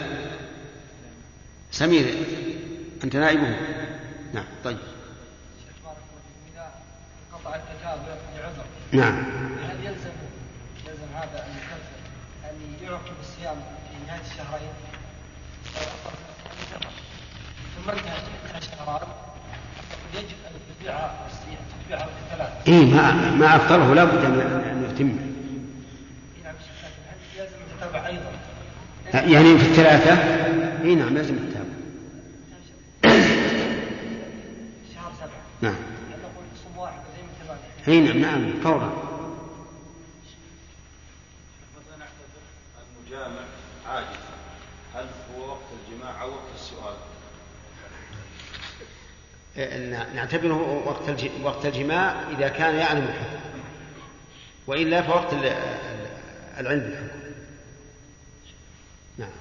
سمير أنت نائبه؟ نعم. طيب. إذا قطع التتابع لعذر، نعم، هل يلزم هذا المكفر أن يعقب الصيام في نهاية الشهرين ثم انتهى الشهران يجب أن تتبعها في ثلاثة؟ إيه، ما أفطره لا بد أن يتم. نعم، لازم يتتابع أيضا يعني في الثلاثة. إيه نعم، لازم يتتابع. شهر 7. نعم. هل نقول صوم واحد زي ما تبادل؟ إيه نعم، نعم، فورا. المجامع عاجز، هل هو وقت الجماع أو وقت السؤال؟ نعتبره وقت الجماع إذا كان يعلم الحكم، وإلا فوقت العلم بالحكم. نعم.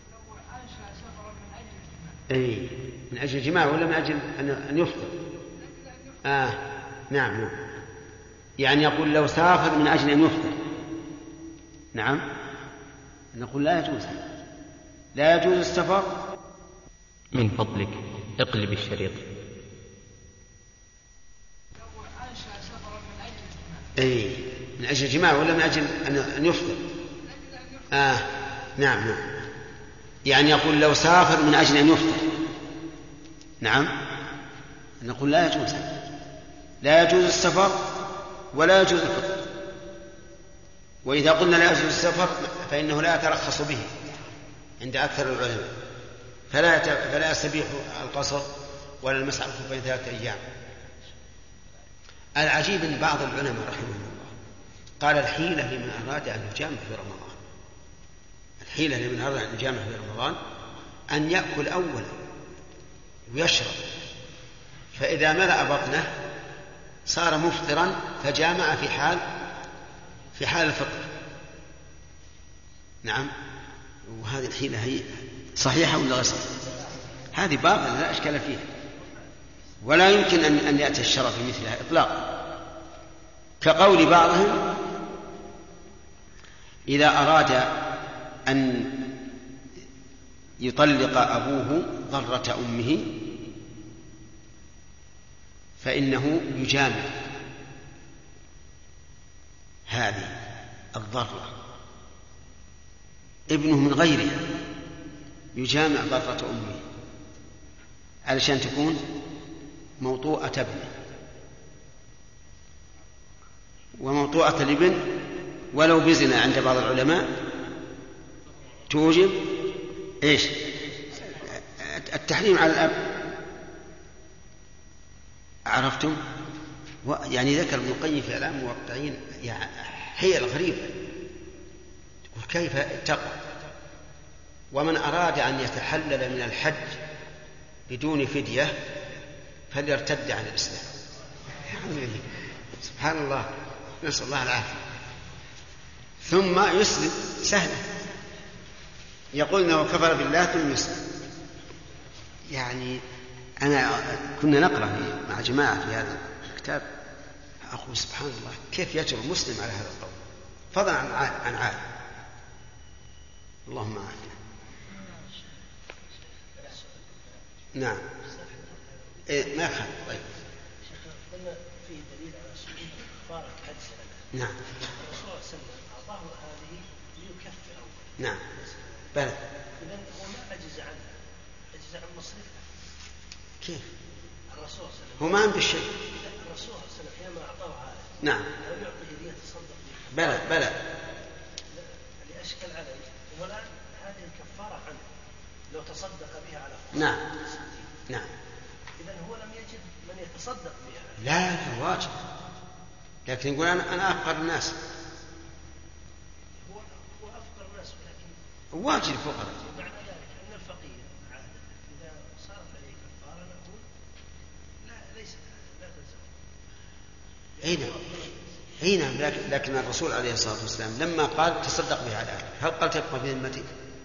أي من أجل الجماع ولا من أجل أن يفطر؟ نعم. يعني يقول لو سافر من أجل أن يفطر، نعم، نقول لا يجوز، لا يجوز السفر. من فضلك اقلب الشريط. أي من أجل الجماع ولا من أجل أن يفطر؟ نعم. يعني يقول لو سافر من أجل أن يفطر، نعم، نقول لا يجوز، لا يجوز السفر ولا يجوز الفطر. وإذا قلنا لا يجوز السفر فإنه لا يترخص به عند أكثر العلماء، فلا يستبيح القصر ولا المسح بين 3 أيام. العجيب أن بعض العلماء رحمه الله قال الحيلة لمن أراد أن يجامع في رمضان، الحيلة لمن أراد أن يجامع في رمضان أن يأكل أولا ويشرب، فإذا ملأ بطنه صار مفطرا فجامع في حال الفطر. نعم. وهذه الحيلة هي صحيحة ولا غير صحيحة؟ هذه باطلة لا إشكال فيها، ولا يمكن أن يأتي الشرع في مثلها إطلاقا. كقول بعضهم إذا أراد أن يطلق أبوه ضرة أمه فإنه يجامع هذه الضرة ابنه من غيرها، يجامع ضرة أمه علشان تكون موطوءة ابنه. وموطوءة الابن ولو بزنا عند بعض العلماء توجب إيش؟ التحريم على الأب. عرفتم؟ يعني ذكر ابن القيم في إعلام الموقعين يعني حيل غريبة، تقول كيف اتقى. ومن أراد أن يتحلل من الحج بدون فدية فليرتد عن الإسلام. سبحان الله، نسأل الله العافية. ثم يسلم سهلا، يقول إنه كفر بالله ثم يسلم. يعني كنا نقرأ مع جماعة في هذا الكتاب، أقول سبحان الله كيف يجرؤ مسلم على هذا القول، فضلا عن عالم. اللهم عافنا. نعم. ما يخالف. طيب. قلنا فيه دليل على سنة كفارة حد سنة. نعم. الرسول صلى الله عليه وسلم أعطاه هذه ليكفر أولا. نعم. بلى. إذن هو ما عجز عنها، عجز عن مصرفها. كيف؟ الرسول صلى الله عليه وسلم هو ما عنده شيء. الرسول صلى الله عليه وسلم حينما أعطاه هذا. نعم. لم يعطيه هدية تصدق بها. بلى. أشكل علي والآن هذه الكفارة عنه لو تصدق بها على فقراء. نعم. إذن هو لم يجد من يتصدق بها. لا واجب، لكن يقول أنا أفقر الناس. هو أفقر الناس ولكن واجب الفقراء. معنى ذلك أن الفقير عادة إذا صارت عليه كفارة نقول لا تلزم. أي نعم، لكن الرسول عليه الصلاة والسلام لما قال تصدق بها على أهلك هل قال تبقى في ذمتي؟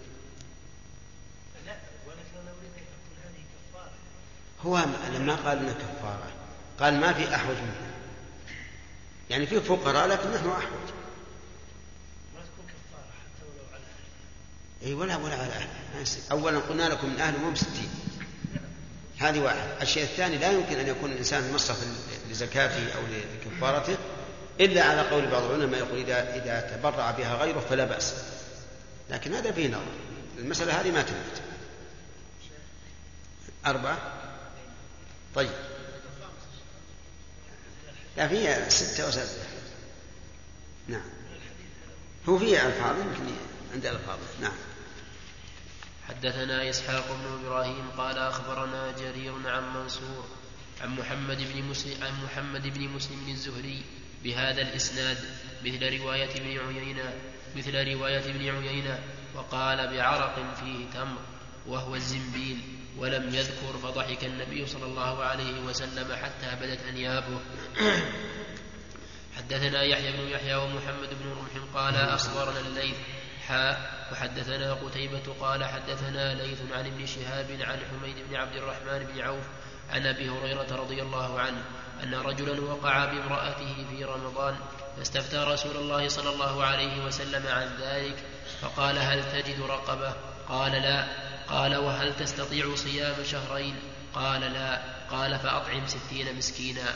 لا، ولكن أنا أريد أن تكون هذه كفارة. هو لما قال لنا كفارة قال ما في أحوج منها، يعني في فقراء لكن نحن أحوج. ما تكون كفارة حتى ولو على أهله. أي ولا على أهله. أولا قلنا لكم من أهل هم 60، هذه واحد. الشيء الثاني لا يمكن أن يكون الإنسان مصرف لزكاته أو لكفارته إلا على قول بعض العلماء يقول إذا تبرع بها غيره فلا بأس، لكن هذا فيه نظر. المسألة هذه ما تثبت. 4. طيب لا فيها 6 و7. نعم هو فيها ألفاظ يمكن عند ألفاظ. نعم. حدثنا إسحاق بن إبراهيم قال أخبرنا جرير عن منصور عن محمد بن مسلم الزهري بهذا الإسناد مثل رواية ابن عيينة وقال بعرق فيه تمر وهو الزنبيل ولم يذكر، فضحك النبي صلى الله عليه وسلم حتى بدت أنيابه. حدثنا يحيى بن يحيى ومحمد بن رمح قال أخبرنا الليث وحدثنا قتيبة قال حدثنا ليث عن ابن شهاب عن حميد بن عبد الرحمن بن عوف عن أبي هريرة رضي الله عنه أن رجلا وقع بامرأته في رمضان فاستفتى رسول الله صلى الله عليه وسلم عن ذلك فقال هل تجد رقبة؟ قال لا. قال وهل تستطيع صيام شهرين؟ قال لا. قال فأطعم 60 مسكينا.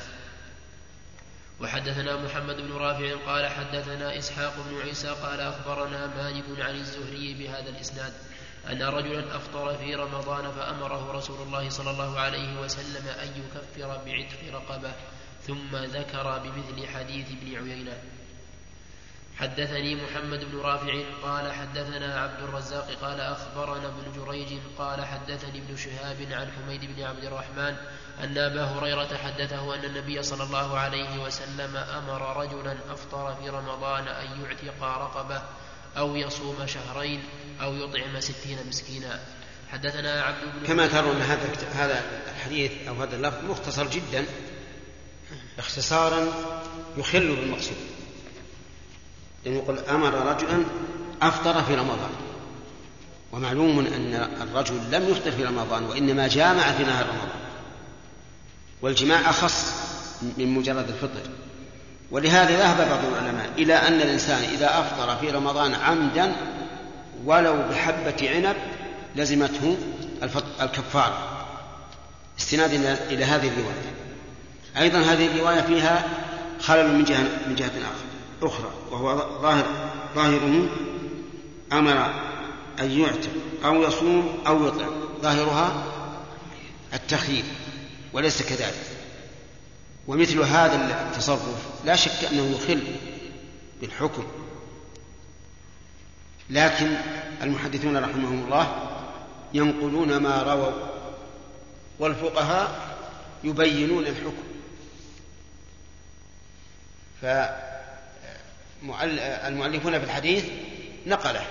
وحدثنا محمد بن رافع قال حدثنا إسحاق بن عيسى قال أخبرنا مالك عن الزهري بهذا الإسناد أن رجلا أفطر في رمضان فأمره رسول الله صلى الله عليه وسلم أن يكفر بعتق رقبة، ثم ذكر بمثل حديث ابن عيينة. حدثني محمد بن رافع قال حدثنا عبد الرزاق قال أخبرنا ابن جريج قال حدثني ابن شهاب عن حميد بن عبد الرحمن أن أبا هريرة حدثه أن النبي صلى الله عليه وسلم أمر رجلا أفطر في رمضان أن يعتق رقبة أو يصوم شهرين أو يطعم 60 مسكينا. حدثنا عبد بن كما ترون هذا الحديث أو هذا اللفظ مختصر جدا، اختصارا يخل بالمقصود. يقول أمر رجلا أفطر في رمضان، ومعلوم أن الرجل لم يفطر في رمضان وإنما جامع في نهار رمضان، والجماع أخص من مجرد الفطر. ولهذا ذهب بعض العلماء إلى أن الإنسان إذا أفطر في رمضان عمدا ولو بحبة عنب لزمته الكفارة، استنادا إلى هذه الرواية. أيضا هذه الرواية فيها خلل من جهة أخرى، وهو ظاهره أمر أن يعتق أو يصوم أو يطعم، ظاهرها التخيير وليس كذلك. ومثل هذا التصرف لا شك أنه يخل بالحكم، لكن المحدثون رحمهم الله ينقلون ما رووا، والفقهاء يبينون الحكم. فالمؤلفون في الحديث نقله،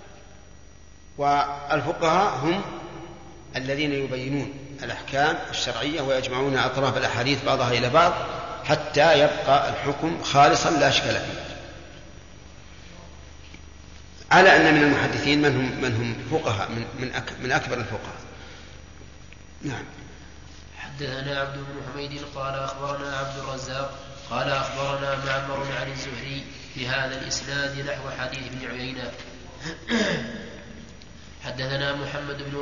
والفقهاء هم الذين يبينون الأحكام الشرعية ويجمعون أطراف الأحاديث بعضها إلى بعض حتى يبقى الحكم خالصا لا إشكال فيه. على أن من المحدثين من هم فقهاء من أكبر الفقهاء. نعم. حدثنا عبد بن حميد قال أخبرنا عبد الرزاق قال أخبرنا معمر عن الزهري بهذا الإسناد نحو حديث ابن عيينة. حدثنا محمد بن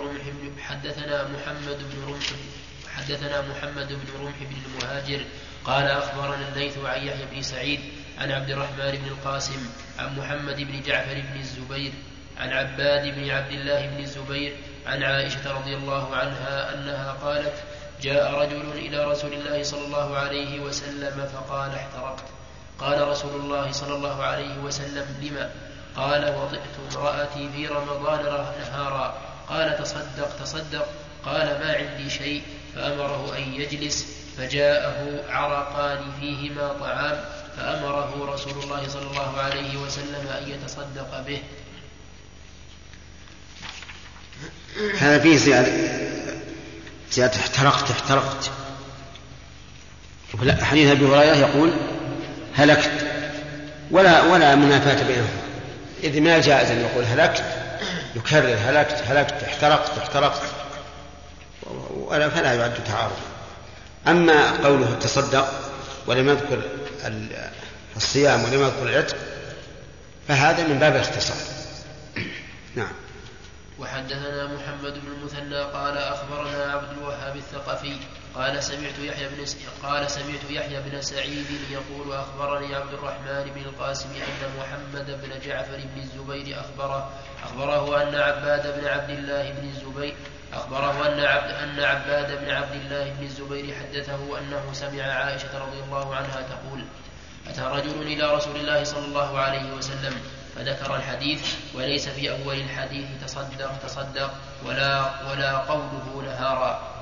رمح بن المهاجر قال أخبرنا الليث عن يحيى بن سعيد عن عبد الرحمن بن القاسم عن محمد بن جعفر بن الزبير عن عباد بن عبد الله بن الزبير عن عائشة رضي الله عنها أنها قالت: جاء رجل إلى رسول الله صلى الله عليه وسلم فقال: احترقت. قال رسول الله صلى الله عليه وسلم: لما؟ قال وطئت امرأتي في رمضان نهارا. قال تصدق. قال ما عندي شيء. فأمره أن يجلس، فجاءه عرقان فيهما طعام، فأمره رسول الله صلى الله عليه وسلم أن يتصدق به. هذا فيه زيادة احترقت. حديث أبي هريرة يقول هلكت، ولا منافاة بينهما، إذ ما جائز أن يقول هلكت يكرر هلكت احترقت فلا يعد تعارض. أما قوله تصدق ولم يذكر الصيام ولم يذكر العتق فهذا من باب الاختصار. نعم. وحدثنا محمد بن المثنى قال أخبرنا عبد الوهاب الثقفي قال سمعت يحيى بن سعيد يقول أخبرني عبد الرحمن بن القاسم أن محمد بن جعفر بن الزبير أخبره أن عباد بن عبد الله بن الزبير حدثه أنه سمع عائشة رضي الله عنها تقول أتى رجل إلى رسول الله صلى الله عليه وسلم فذكر الحديث وليس في أول الحديث تصدق ولا قوله نهارا.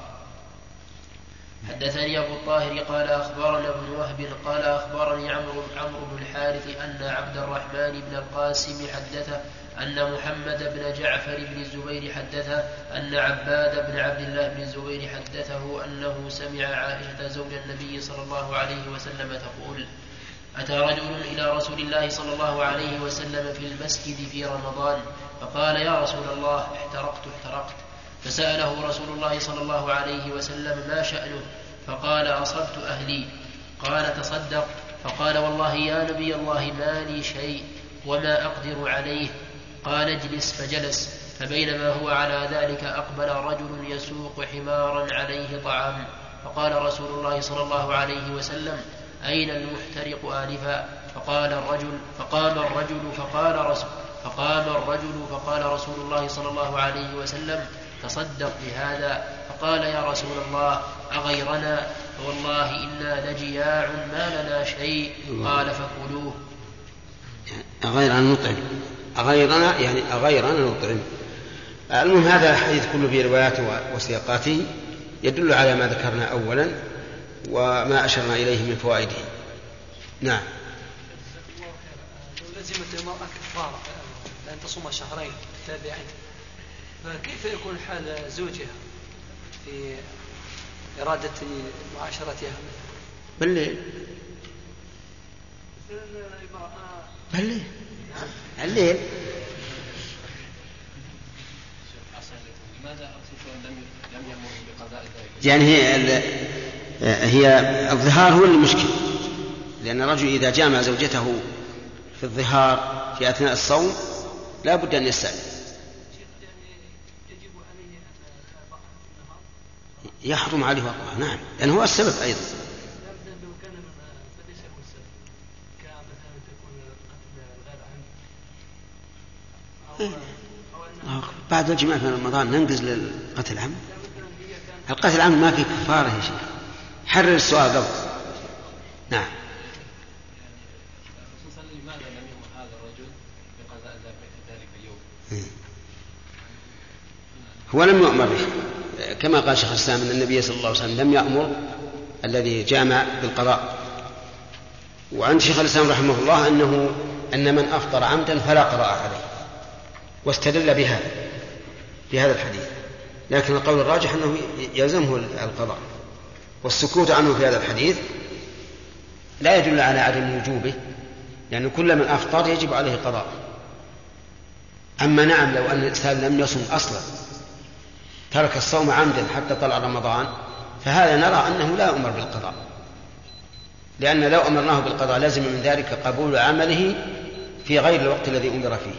حدثني أبو الطاهر قال أخبرنا ابن وهب قال أخبرني عمرو بن الحارث أن عبد الرحمن بن القاسم حدثه أن محمد بن جعفر بن الزبير حدثه أن عباد بن عبد الله بن الزبير حدثه أنه سمع عائشة زوج النبي صلى الله عليه وسلم تقول أتى رجل إلى رسول الله صلى الله عليه وسلم في المسجد في رمضان فقال يا رسول الله احترقت. فسأله رسول الله صلى الله عليه وسلم ما شأنه؟ فقال أصبت أهلي. قال تصدق. فقال والله يا نبي الله ما لي شيء وما أقدر عليه. قال اجلس. فجلس. فبينما هو على ذلك أقبل رجل يسوق حمارا عليه طعام فقال رسول الله صلى الله عليه وسلم أين المحترق آنفا؟ فقام الرجل فقال رسول الله صلى الله عليه وسلم تصدق بهذا. فقال يا رسول الله أغيرنا؟ فوالله إنا لجياع ما لنا شيء. قال فكلوه. أغيرنا نطعم، أغيرنا يعني أغيرنا نطعم. المهم هذا الحديث كله في رواياته وسياقاته يدل على ما ذكرنا أولا وما أشرنا إليه من فوائده. نعم. لو لزمت المرأة كفارة لأن تصوم شهرين تابعين فكيف يكون حال زوجها في إرادة معاشرتها بالليل؟ الليل. لماذا لم يأمر بقضاء ذلك؟ يعني هي الظهار هو المشكل، لأن الرجل إذا جامع زوجته في الظهار في أثناء الصوم لا بد أن يستأذن. يحرم عليه وقعها. نعم، لأنه هو السبب أيضا. بعد الجماع في رمضان ننقز للقتل العمد. القتل العمد ما في كفارة يا شيخ. حرر السؤال قبل. نعم. لماذا لم يأمر هذا الرجل بقضاء ذلك اليوم؟ هو لم يؤمر به، كما قال شيخ الإسلام أن النبي صلى الله عليه وسلم لم يأمر الذي جامع بالقضاء. وعند شيخ الإسلام رحمه الله أن من أفطر عمدا فلا قضاء عليه، واستدل بهذا الحديث. لكن القول الراجح أنه يلزمه القضاء، والسكوت عنه في هذا الحديث لا يدل على عدم وجوبه، لأن كل من أفطر يجب عليه قضاء. أما نعم لو أن الإنسان لم يصم أصلا، ترك الصوم عمدا حتى طلع رمضان، فهذا نرى أنه لا يؤمر بالقضاء، لأن لو أمرناه بالقضاء لازم من ذلك قبول عمله في غير الوقت الذي أمر فيه.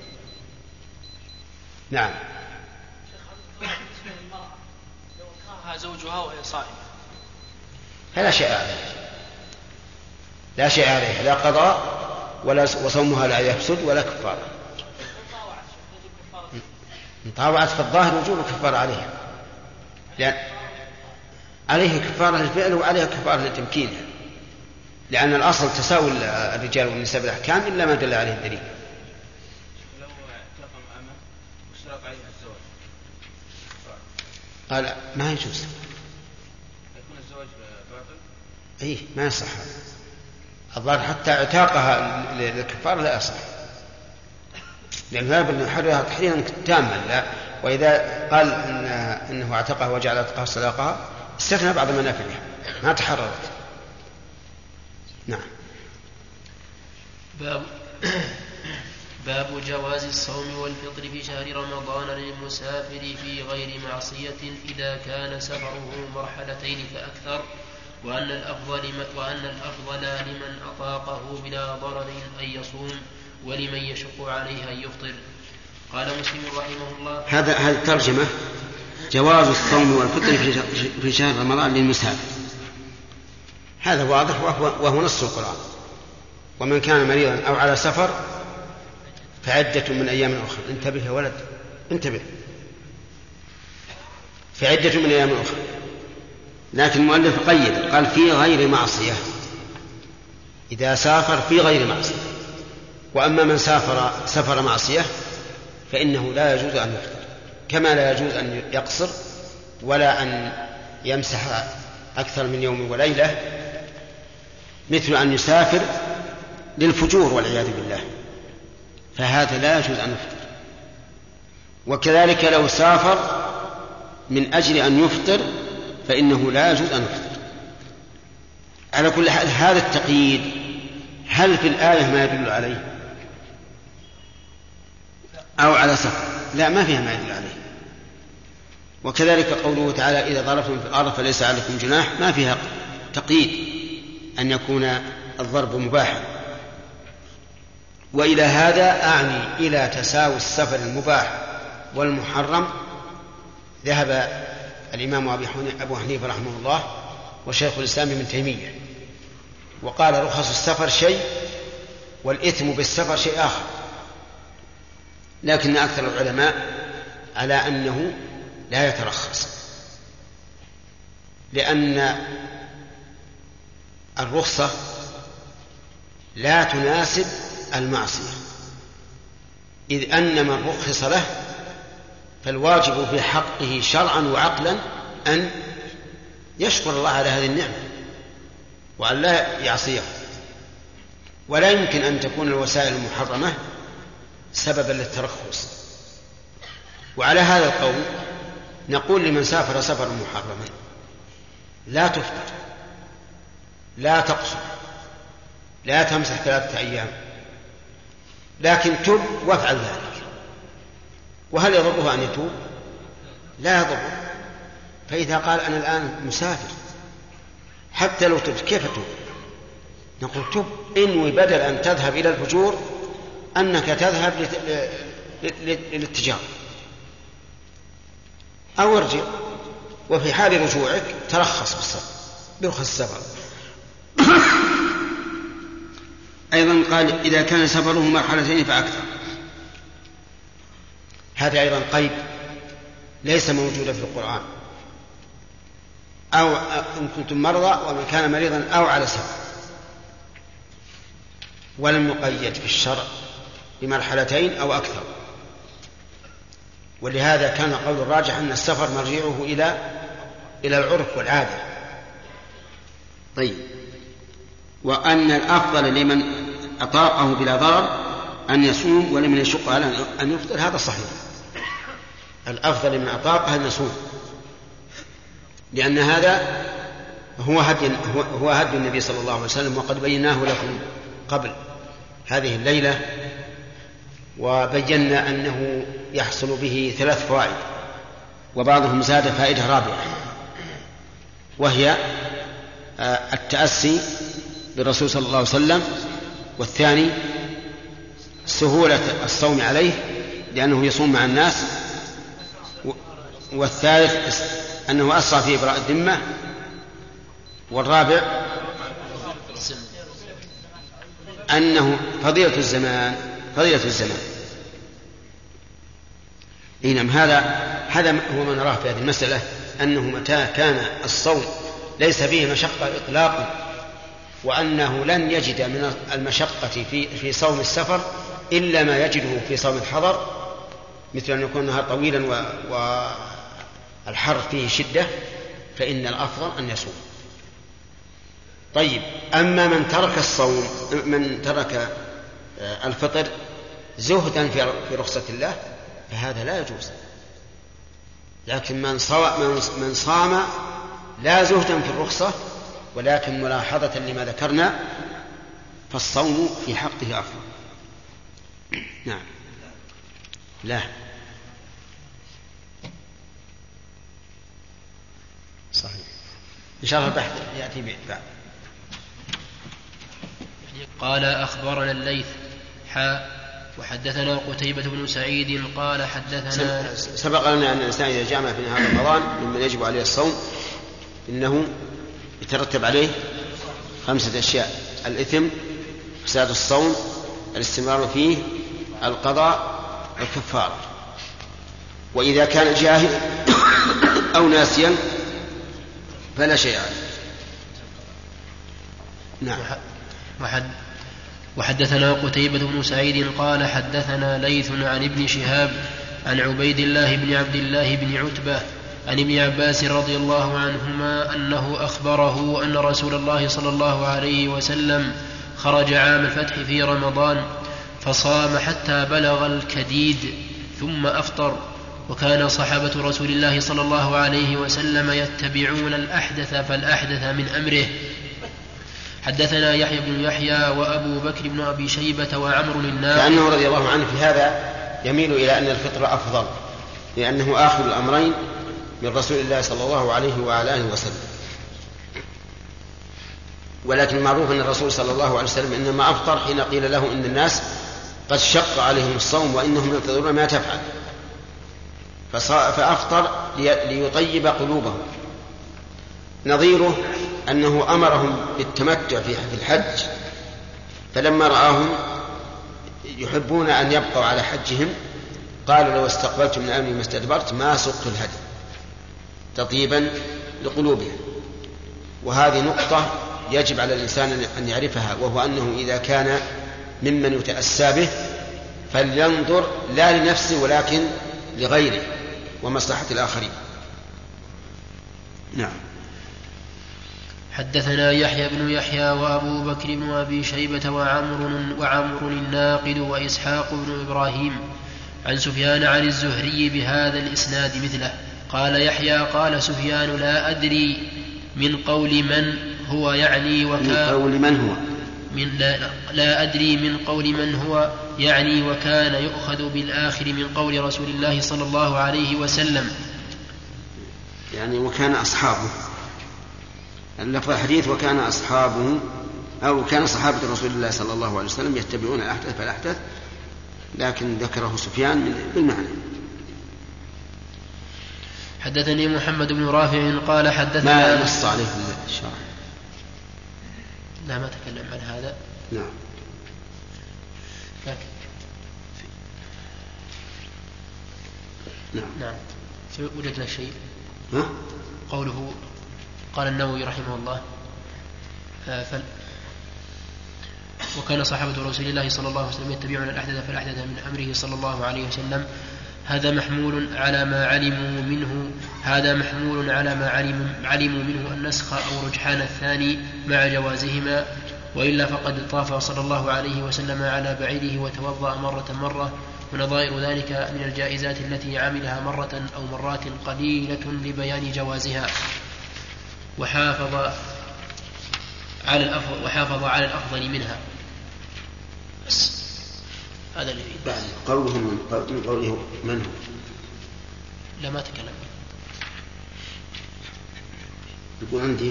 نعم. لو كرهها زوجها وهي صائمة فلا شيء عليها، لا شيء عليها، لا قضاء وصومها لا يفسد ولا كفارة. إن طاوعت في الظاهر وجوب الكفارة عليها، لأن عليه كفارة الفعل وعليها كفارة لتمكينها، لأن الأصل تساوي الرجال والنساء بالأحكام إلا ما دل عليه الدليل. قال ما يجوز. يكون الزواج باطل؟ ايه ما يصح. الظاهر حتى اعتاقها للكفار لا يصح، لأن لا بد أن يحررها تحريرا تاما. لا، وإذا قال إنه اعتقها وجعل اعتقها صداقها استثنى بعض منافعها ما تحررت. نعم. باب جواز الصوم والفطر في شهر رمضان للمسافر في غير معصية إذا كان سفره مرحلتين فأكثر، وأن الأفضل لمن أطاقه بلا ضرر أن يصوم، ولمن يشق عليه أن يفطر. قال مسلم رحمه الله: هذه الترجمة جواز الصوم والفطر في شهر رمضان للمسافر، هذا واضح وهو نص القرآن. ومن كان مريضا أو على سفر فعدة من أيام أخرى. انتبه يا ولد، انتبه، فعدة من أيام أخرى. لكن المؤلف قيد قال في غير معصية، إذا سافر في غير معصية. وأما من سافر معصية فإنه لا يجوز أن يفطر، كما لا يجوز أن يقصر ولا أن يمسح أكثر من يوم وليلة، مثل أن يسافر للفجور والعياذ بالله، فهذا لا يجوز أن يفطر. وكذلك لو سافر من أجل أن يفطر فإنه لا يجوز أن يفطر. على كل حال هذا التقييد هل في الآية ما يدل عليه أو على سفر؟ لا، ما فيها ما يدل عليه. وكذلك قوله تعالى: إذا ضربتم في الأرض فليس عليكم جناح، ما فيها تقييد أن يكون الضرب مباحا. وإلى هذا أعني إلى تساوي السفر المباح والمحرم ذهب الإمام أبو حنيفة رحمه الله وشيخ الإسلام ابن تيمية، وقال رخص السفر شيء والإثم بالسفر شيء آخر. لكن أكثر العلماء على أنه لا يترخص، لأن الرخصة لا تناسب المعصية، إذ أن من رخص له فالواجب في حقه شرعا وعقلا أن يشكر الله على هذه النعمة وأن لا يعصيه. ولا يمكن أن تكون الوسائل المحرمة سببا للترخص. وعلى هذا القول نقول لمن سافر سفرا محرما: لا تفطر، لا تقصر، لا تمسح 3 أيام، لكن تب وافعل ذلك. وهل يضره أن يتوب؟ لا يضره. فإذا قال أنا الآن مسافر حتى لو تبت كيف تب؟ نقول تب، إنوي بدل أن تذهب إلى الفجور أنك تذهب للتجارة أو ارجع. وفي حال رجوعك ترخص برخص السفر. أيضا قال: إذا كان سفره مرحلتين فأكثر. هذا أيضا قيد ليس موجودا في القرآن. أو إن كنتم مرضى ومن كان مريضا أو على سفر، ولم يقيد في الشرع بمرحلتين أو أكثر. ولهذا كان قول الراجح أن السفر مرجعه إلى العرف والعادة. طيب، وأن الأفضل لمن أطاقه بلا ضرر أن يصوم، ولمن يشق على أن يفطر. هذا صحيح، الأفضل لمن أطاقه أن يصوم، لأن هذا هو هدي النبي صلى الله عليه وسلم، وقد بيناه لكم قبل هذه الليلة، وبينا أنه يحصل به 3 فوائد، وبعضهم زاد فائدة رابعة، وهي التأسي بالرسول صلى الله عليه وسلم، والثاني سهولة الصوم عليه لأنه يصوم مع الناس، والثالث أنه أسرع في إبراء الذمة، والرابع أنه فضيلة الزمان. نعم، هذا هو ما نراه في هذه المسألة، أنه متى كان الصوم ليس فيه مشقة إطلاقا، وأنه لن يجد من المشقة في صوم السفر إلا ما يجده في صوم الحضر، مثل أن يكون النهار طويلا الحر فيه شدة فإن الأفضل أن يصوم. طيب، أما من ترك الصوم، من ترك الفطر زهدا في رخصة الله فهذا لا يجوز. لكن من صام لا زهدا في الرخصة ولكن ملاحظة لما ذكرنا فالصوم في حقه أفضل. نعم. لا صحيح، إن شاء الله البحث يأتي بعد. قال أخبرنا الليث وحدثنا قتيبة بن سعيد قال حدثنا. سبق لنا أن الإنسان إذا جامع في نهار رمضان ممن يجب عليه الصوم إنه يترتب عليه 5 أشياء: الإثم، فساد الصوم، الاستمرار فيه، القضاء، الكفارة. وإذا كان جاهل أو ناسيا فلا شيء عليه. نعم. وحدثنا قتيبة بن سعيد قال حدثنا ليث عن ابن شهاب عن عبيد الله بن عبد الله بن عتبة عن ابن عباس رضي الله عنهما أنه أخبره أن رسول الله صلى الله عليه وسلم خرج عام الفتح في رمضان فصام حتى بلغ الكديد ثم أفطر، وكان صحابة رسول الله صلى الله عليه وسلم يتبعون الأحدث فالأحدث من أمره. حدثنا يحيى بن يحيى وأبو بكر بن أبي شيبة وعمر الناقد. كأنه رضي الله عنه في هذا يميل إلى أن الفطر أفضل لأنه آخر الأمرين من رسول الله صلى الله عليه وعلى آله وسلم. ولكن المعروف أن الرسول صلى الله عليه وسلم إنما أفطر حين قيل له إن الناس قد شق عليهم الصوم وإنهم ينتظرون ما تفعل، فأفطر ليطيب قلوبهم. نظيره أنه أمرهم بالتمتع في الحج، فلما رآهم يحبون أن يبقوا على حجهم قالوا لو استقبلت من أمري ما استدبرت ما سقت الهدي تطيبا لقلوبهم. وهذه نقطة يجب على الإنسان أن يعرفها، وهو أنه إذا كان ممن يتأسى به فلينظر لا لنفسه ولكن لغيره ومصلحة الآخرين. نعم. حدثنا يحيى بن يحيى وأبو بكر بن أبي شيبة وعمر الناقد وإسحاق بن إبراهيم عن سفيان عن الزهري بهذا الإسناد مثله. قال يحيى قال سفيان لا أدري من قول من هو يعني لا أدري من قول من هو يعني وكان يؤخذ بالآخر من قول رسول الله صلى الله عليه وسلم، يعني وكان أصحابه، اللفظ الحديث وكان أصحابه أو كان صحابة رسول الله صلى الله عليه وسلم يتبعون الأحدث فالأحدث، لكن ذكره سفيان بالمعنى. حدثني محمد بن رافع قال حدثنا. ما نص عليه في الشرع. لا ما تكلم عن هذا. نعم. نعم. وجدنا شيء. ها؟ قوله قال النووي رحمه الله وكان صحابة رسول الله صلى الله عليه وسلم يتبعون الأحدث فالأحدث من أمره صلى الله عليه وسلم. هذا محمول على ما علموا منه النسخ أو رجحان الثاني مع جوازهما، وإلا فقد طاف صلى الله عليه وسلم على بعيره وتوضأ مرة ونظائر ذلك من الجائزات التي عملها مرة أو مرات قليلة لبيان جوازها، وحافظ على الأفضل منها. بس هذا اللي بعد قوله من قوله من هو. لا ما تكلم. يقول عندي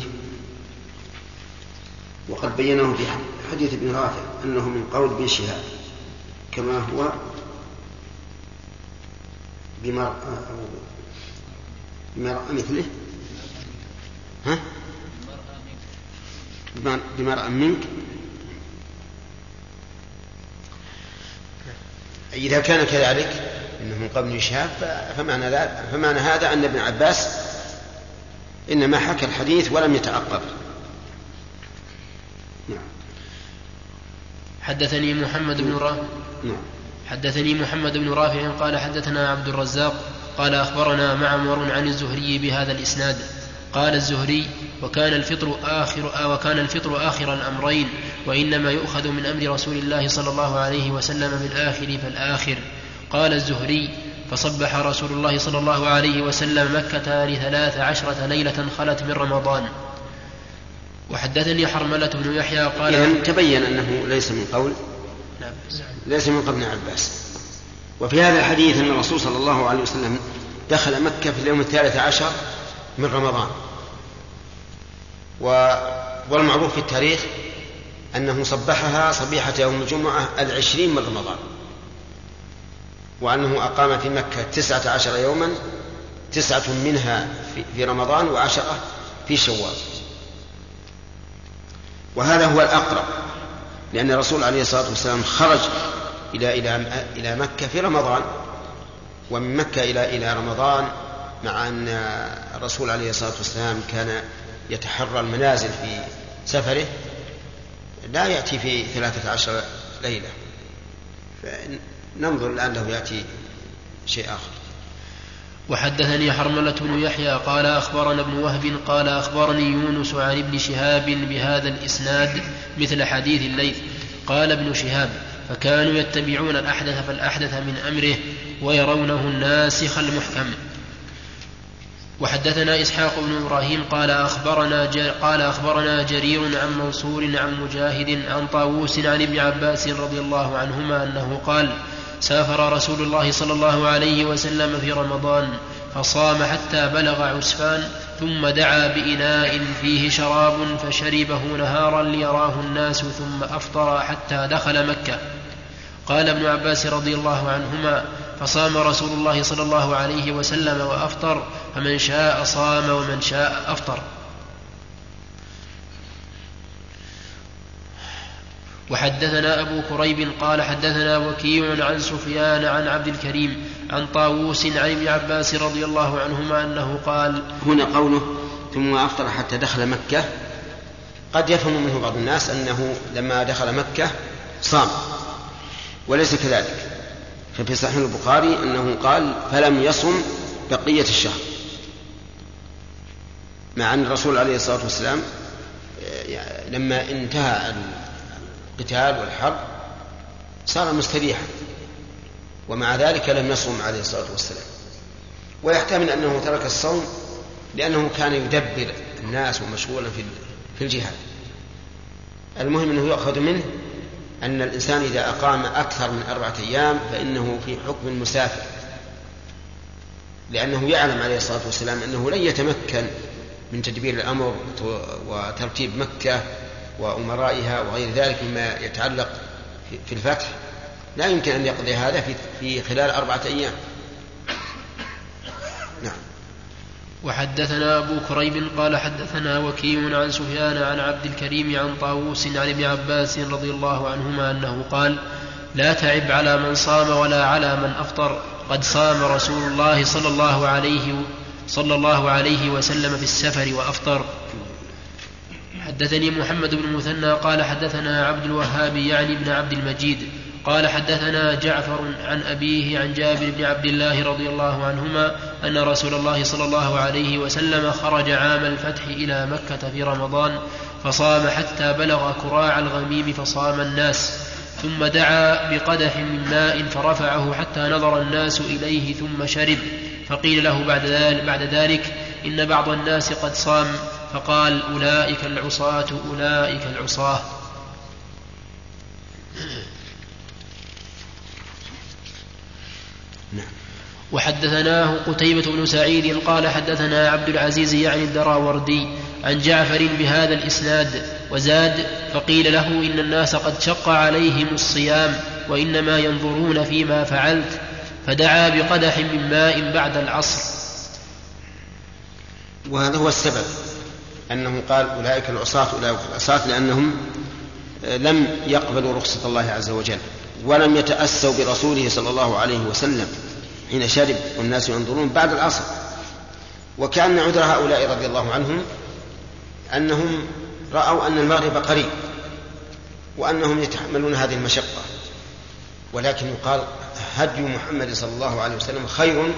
وقد بينه في حديث ابن رافع أنه من قول ابن شهاب كما هو بمرأة مثله. ها؟ بمرأة منك. إذا كان كذلك إنه من قبل شهاب فمعنى هذا أن ابن عباس إنما حكى الحديث ولم يتعقب. نعم. حدثني محمد بن رافع قال حدثنا عبد الرزاق قال أخبرنا معمر عن الزهري بهذا الإسناد. قال الزهري: وكان الفطر آخر الأمرين، وإنما يؤخذ من أمر رسول الله صلى الله عليه وسلم بالآخر فالآخر. قال الزهري: فصبح رسول الله صلى الله عليه وسلم مكة ل13 ليلة خلت من رمضان. وحدثني حرملة بن يحيى قال: إذن تبين أنه ليس من قول ابن عباس. وفي هذا الحديث أن الرسول صلى الله عليه وسلم دخل مكة في اليوم 13 من رمضان، والمعروف في التاريخ أنه صبحها صبيحة يوم الجمعة 20 من رمضان، وأنه أقام في مكة 19 يوما، 9 منها في رمضان و10 في شوال. وهذا هو الأقرب، لأن الرسول عليه الصلاة والسلام خرج إلى مكة في رمضان، ومن مكة إلى رمضان، مع أن الرسول عليه الصلاة والسلام كان يتحرى المنازل في سفره، لا يأتي في 13 ليلة. فننظر الآن له يأتي شيء آخر. وحدثني حرملة بن يحيى قال أخبرنا ابن وهب قال أخبرني يونس عن ابن شهاب بهذا الإسناد مثل حديث الليث. قال ابن شهاب: فكانوا يتبعون الأحدث فالأحدث من أمره ويرونه الناسخ المحكم. وحدثنا إسحاق بن إبراهيم قال أخبرنا جرير عن منصور عن مجاهد عن طاووس عن ابن عباس رضي الله عنهما أنه قال: سافر رسول الله صلى الله عليه وسلم في رمضان فصام حتى بلغ عسفان، ثم دعا بإناء فيه شراب فشربه نهارا ليراه الناس، ثم أفطر حتى دخل مكة. قال ابن عباس رضي الله عنهما: فصام رسول الله صلى الله عليه وسلم وأفطر، فمن شاء صام ومن شاء أفطر. وحدثنا أبو كريب قال حدثنا وكيع عن سفيان عن عبد الكريم عن طاووس عن ابن عباس رضي الله عنهما أنه قال. هنا قوله ثم أفطر حتى دخل مكة قد يفهم منه بعض الناس أنه لما دخل مكة صام، وليس كذلك. ففي صحيح البخاري أنه قال: فلم يصم بقية الشهر، مع أن الرسول عليه الصلاة والسلام لما انتهى القتال والحرب صار مستريحا، ومع ذلك لم يصوم عليه الصلاة والسلام. ويحتمل أنه ترك الصوم لأنه كان يدبر الناس ومشغولا في الجهاد. المهم أنه يؤخذ منه أن الإنسان إذا أقام أكثر من 4 أيام فإنه في حكم المسافر، لأنه يعلم عليه الصلاة والسلام أنه لن يتمكن من تدبير الأمر وترتيب مكة وأمرائها وغير ذلك مما يتعلق في الفتح، لا يمكن أن يقضي هذا في خلال 4 أيام. نعم. وحدثنا أبو كريب قال حدثنا وكيع عن سفيان عن عبد الكريم عن طاووس عن ابن عباس رضي الله عنهما أنه قال: لا تعب على من صام ولا على من أفطر، قد صام رسول الله صلى الله عليه وسلم في السفر وأفطر. حدثني محمد بن المثنى قال حدثنا عبد الوهاب يعني ابن عبد المجيد قال حدثنا جعفر عن أبيه عن جابر بن عبد الله رضي الله عنهما أن رسول الله صلى الله عليه وسلم خرج عام الفتح إلى مكة في رمضان فصام حتى بلغ كراع الغميم فصام الناس، ثم دعا بقدح من ماء فرفعه حتى نظر الناس إليه ثم شرب، فقيل له بعد ذلك إن بعض الناس قد صام، فقال: أولئك العصاة أولئك العصاة. وحدثناه قتيبة بن سعيد قال حدثنا عبد العزيز يعني الدراوردي عن جعفر بهذا الإسناد وزاد: فقيل له إن الناس قد شق عليهم الصيام وإنما ينظرون فيما فعلت، فدعا بقدح من ماء بعد العصر. وهذا هو السبب أنه قال أولئك العصاة أولئك العصاة، لأنهم لم يقبلوا رخصة الله عز وجل ولم يتأسوا برسوله صلى الله عليه وسلم حين شرب والناس ينظرون بعد العصر. وكأن عذر هؤلاء رضي الله عنهم أنهم رأوا أن المغرب قريب وأنهم يتحملون هذه المشقة، ولكن يقال هدي محمد صلى الله عليه وسلم خير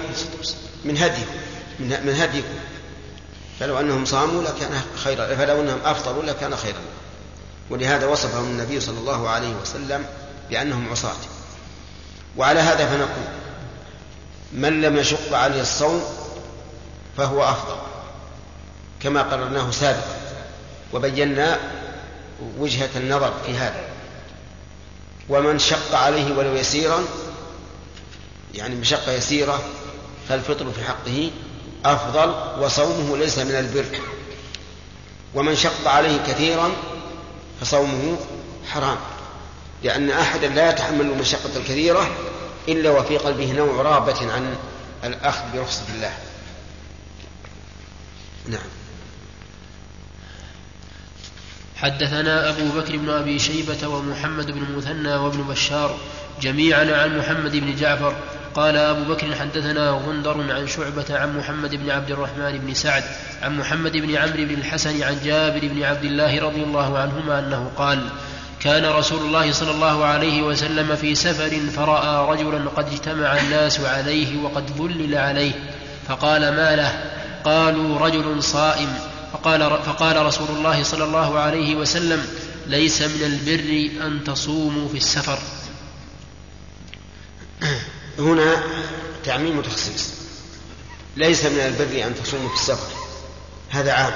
من هديكم، فلو أنهم صاموا لكان خيرا، فلو أنهم أفطروا لكان خيرا. ولهذا وصفهم النبي صلى الله عليه وسلم بأنهم عصاة. وعلى هذا فنقول من لم يشق عليه الصوم فهو أفضل، كما قررناه سابقا وبينا وجهة النظر في هذا. ومن شق عليه ولو يسيرا، يعني مشقة يسيرة، فالفطر في حقه أفضل وصومه ليس من البر. ومن شق عليه كثيرا فصومه حرام، لأن أحدا لا يتحمل المشقة الكثيرة إلا وفي قلبه نوع رغبة عن الأخذ برخصة الله. نعم. حدثنا أبو بكر بن أبي شيبة ومحمد بن المثنى وابن بشار جميعا عن محمد بن جعفر قال أبو بكر حدثنا غندر عن شعبة عن محمد بن عبد الرحمن بن سعد عن محمد بن عمرو بن الحسن عن جابر بن عبد الله رضي الله عنهما أنه قال: كان رسول الله صلى الله عليه وسلم في سفر فرأى رجلا قد اجتمع الناس عليه وقد ظلل عليه، فقال: ما له؟ قالوا: رجل صائم. فقال رسول الله صلى الله عليه وسلم: ليس من البر أن تصوموا في السفر. هنا تعميم وتخصيص. ليس من البر أن تصوموا في السفر، هذا عام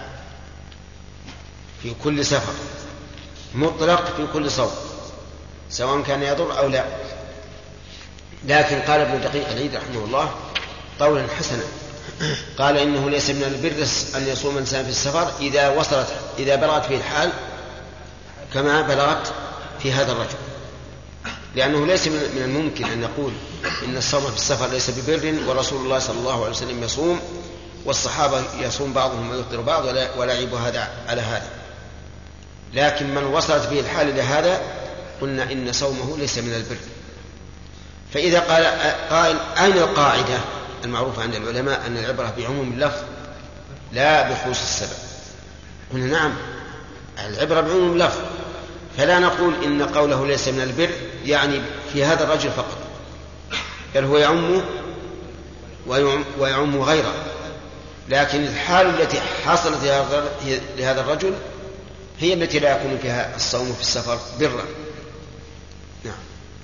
في كل سفر، مطلق في كل صوم، سواء كان يضر أو لا. لكن قال ابن دقيق العيد رحمه الله قولا حسنا، قال: إنه ليس من البر أن يصوم الإنسان في السفر إذا بلغت فيه الحال كما بلغت في هذا الرجل، لأنه ليس من الممكن أن نقول إن الصوم في السفر ليس ببر ورسول الله صلى الله عليه وسلم يصوم والصحابة يصوم بعضهم ويفطر بعض ولا يعيب هذا على هذا. لكن من وصلت به الحال إلى هذا قلنا إن صومه ليس من البر. فإذا قال أين القاعدة المعروفة عند العلماء أن العبرة بعموم اللفظ لا بخصوص السبب؟ قلنا نعم، العبرة بعموم اللفظ، فلا نقول إن قوله ليس من البر يعني في هذا الرجل فقط، بل هو يعمه ويعم غيره. لكن الحال التي حصلت لهذا الرجل هي التي لا يكون فيها الصوم في السفر برا. نعم.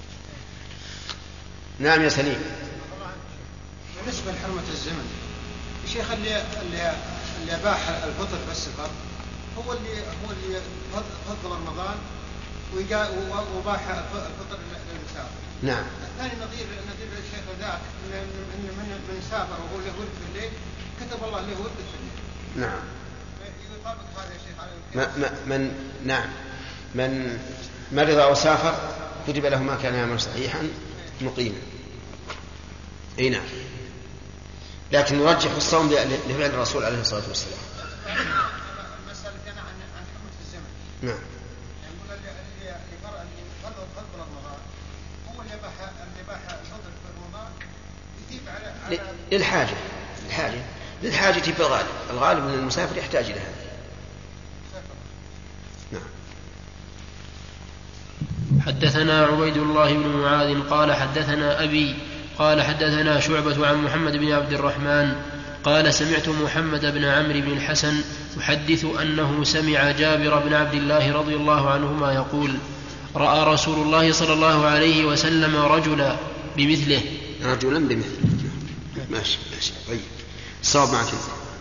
نعم يا سليم. بالنسبة لحرمة الزمن، الشيخ اللي أباح الفطر في السفر هو اللي فضل رمضان وباح الفطر للمسافر. نعم. الثاني نظير الشيخ ذاك من سافر وهو له ورد في الليل كتب الله له ورد في الليل. نعم. يطابق هذا يا شيخ. نعم من مرض أو سافر كتب له ما كان يعمل صحيحا مقيما. أي نعم. لكن نرجح الصوم لفعل الرسول عليه الصلاة والسلام. المسألة كان عن حرمة الزمن. نعم. يقول اللي فضل رمضان هو اللي باح الفضل في رمضان يجيب على للحاجة في الغالب من المسافر يحتاج إلى هذا. نعم. حدثنا عبيد الله بن معاذ قال حدثنا أبي قال حدثنا شعبة عن محمد بن عبد الرحمن قال: سمعت محمد بن عمرو بن الحسن يحدث أنه سمع جابر بن عبد الله رضي الله عنهما يقول: رأى رسول الله صلى الله عليه وسلم رجلا بمثله. طيب صواب معك.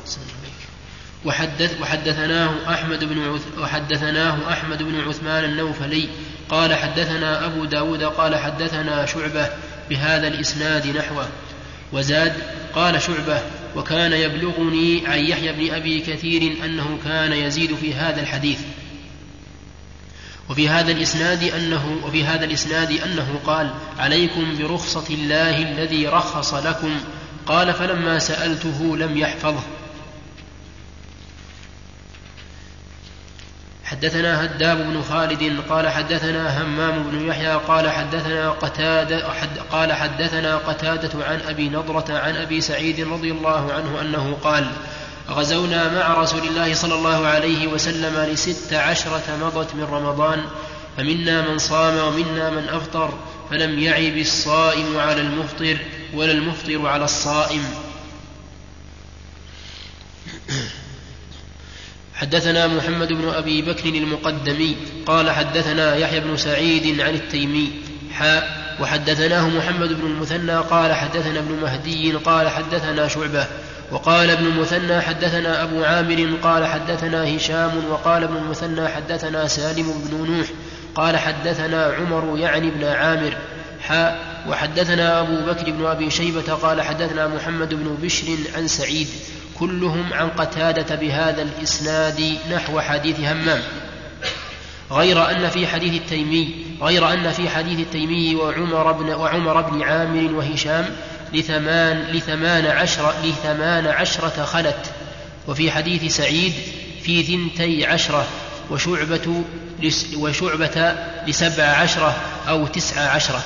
وحدثناه أحمد بن عثمان النوفلي قال حدثنا أبو داود قال حدثنا شعبة بهذا الإسناد نحوه. وزاد قال شعبة: وكان يبلغني عن يحيى بن أبي كثير أنه كان يزيد في هذا الحديث. وفي هذا الإسناد أنه قال: عليكم برخصة الله الذي رخص لكم. قال: فلما سألته لم يحفظه. حدثنا هداب بن خالد قال حدثنا همام بن يحيى قال حدثنا قتادة عن أبي نضرة عن أبي سعيد رضي الله عنه أنه قال: غزونا مع رسول الله صلى الله عليه وسلم 16 مضت من رمضان، فمنا من صام ومنا من أفطر، فلم يعب الصائم على المفطر ولا المفطر على الصائم. حدثنا محمد بن أبي بكر المقدمي قال حدثنا يحيى بن سعيد عن التيمي وحدثناه محمد بن المثنى قال حدثنا ابن مهدي قال حدثنا شعبة وقال ابن المثنى حدثنا أبو عامر قال حدثنا هشام وقال ابن المثنى حدثنا سالم بن نوح قال حدثنا عمر يعني بن عامر وحدثنا أبو بكر بن أبي شيبة قال حدثنا محمد بن بشر عن سعيد كلهم عن قتادة بهذا الإسناد نحو حديث همام غير أن في حديث التيمي وعمر بن عامر وهشام لثمان عشرة خلت، وفي حديث سعيد في 12 وشعبة ل17 أو 19.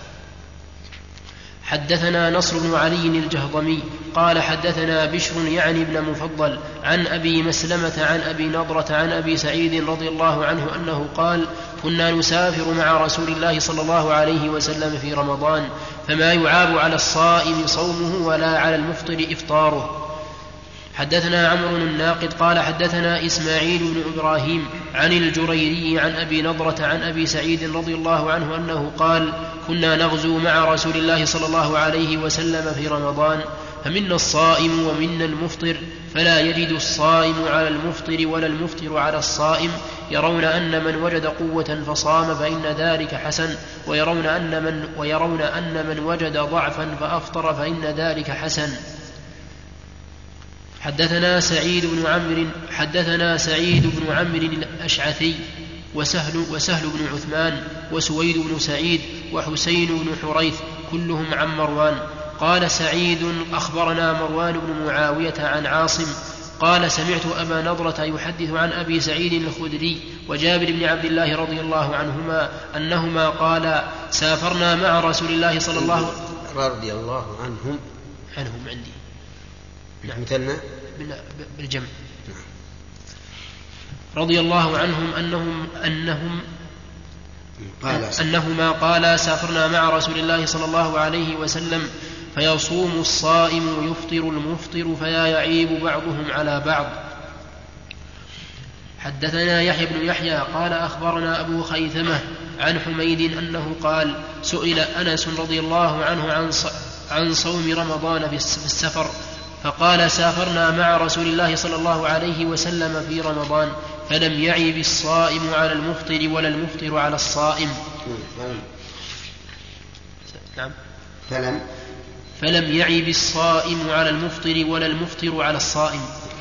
حدثنا نصر بن علي الجهضمي قال حدثنا بشر يعني بن مفضل عن أبي مسلمة عن أبي نضرة عن أبي سعيد رضي الله عنه أنه قال كنا نسافر مع رسول الله صلى الله عليه وسلم في رمضان فما يعاب على الصائم صومه ولا على المفطر إفطاره. حدثنا عمرو الناقد قال حدثنا إسماعيل بن إبراهيم عن الجريري عن أبي نضرة عن أبي سعيد رضي الله عنه أنه قال كنا نغزو مع رسول الله صلى الله عليه وسلم في رمضان فمنا الصائم ومنا المفطر فلا يجد الصائم على المفطر ولا المفطر على الصائم يرون أن من وجد قوة فصام فإن ذلك حسن ويرون أن من وجد ضعفا فأفطر فإن ذلك حسن. حدثنا سعيد بن عمرو الأشعثي وسهل بن عثمان وسويد بن سعيد وحسين بن حريث كلهم عن مروان. قال سعيد أخبرنا مروان بن معاوية عن عاصم قال سمعت أبا نضرة يحدث عن أبي سعيد الخدري وجابر بن عبد الله رضي الله عنهما أنهما قال سافرنا مع رسول الله صلى الله رضي الله عنهم عندي مثلنا بالجمع رضي الله عنهم أنهما قال سافرنا مع رسول الله صلى الله عليه وسلم فيصوم الصائم ويفطر المفطر فلا يعيب بعضهم على بعض. حدثنا يحيى بن يحيى قال أخبرنا أبو خيثمة عن حميد أنه قال سئل أنس رضي الله عنه عن صوم رمضان في السفر فقال سافرنا مع رسول الله صلى الله عليه وسلم في رمضان فلم يعب الصائم على المفطر ولا المفطر على الصائم. نعم فلم يعب الصائم على المفطر ولا المفطر على الصائم.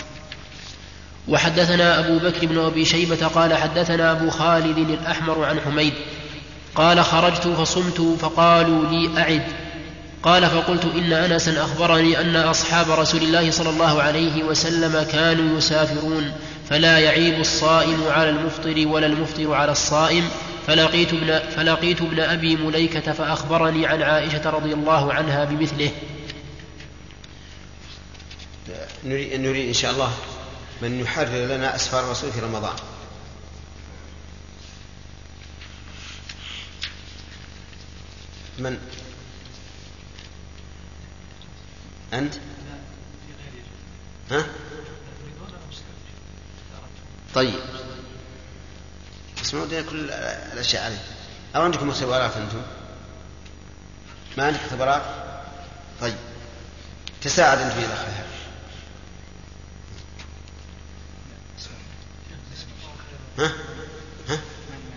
وحدثنا أبو بكر بن أبي شيبة قال حدثنا أبو خالد الأحمر عن حميد قال خرجت فصمت فقالوا لي أعد قال فقلت إن أنسا أخبرني أن أصحاب رسول الله صلى الله عليه وسلم كانوا يسافرون فلا يعيب الصائم على المفطر ولا المفطر على الصائم. فلقيت ابن أبي مليكة فأخبرني عن عائشة رضي الله عنها بمثله. نريد إن شاء الله من يحرر لنا أسفار الرسول في رمضان. من أنت؟ ها؟ طيب اسمعوا كل الأشياء عليه. أو عندكم اختبارات أنتم؟ ما عندك اختبارات؟ طيب تساعد أنت في دخلها. ها؟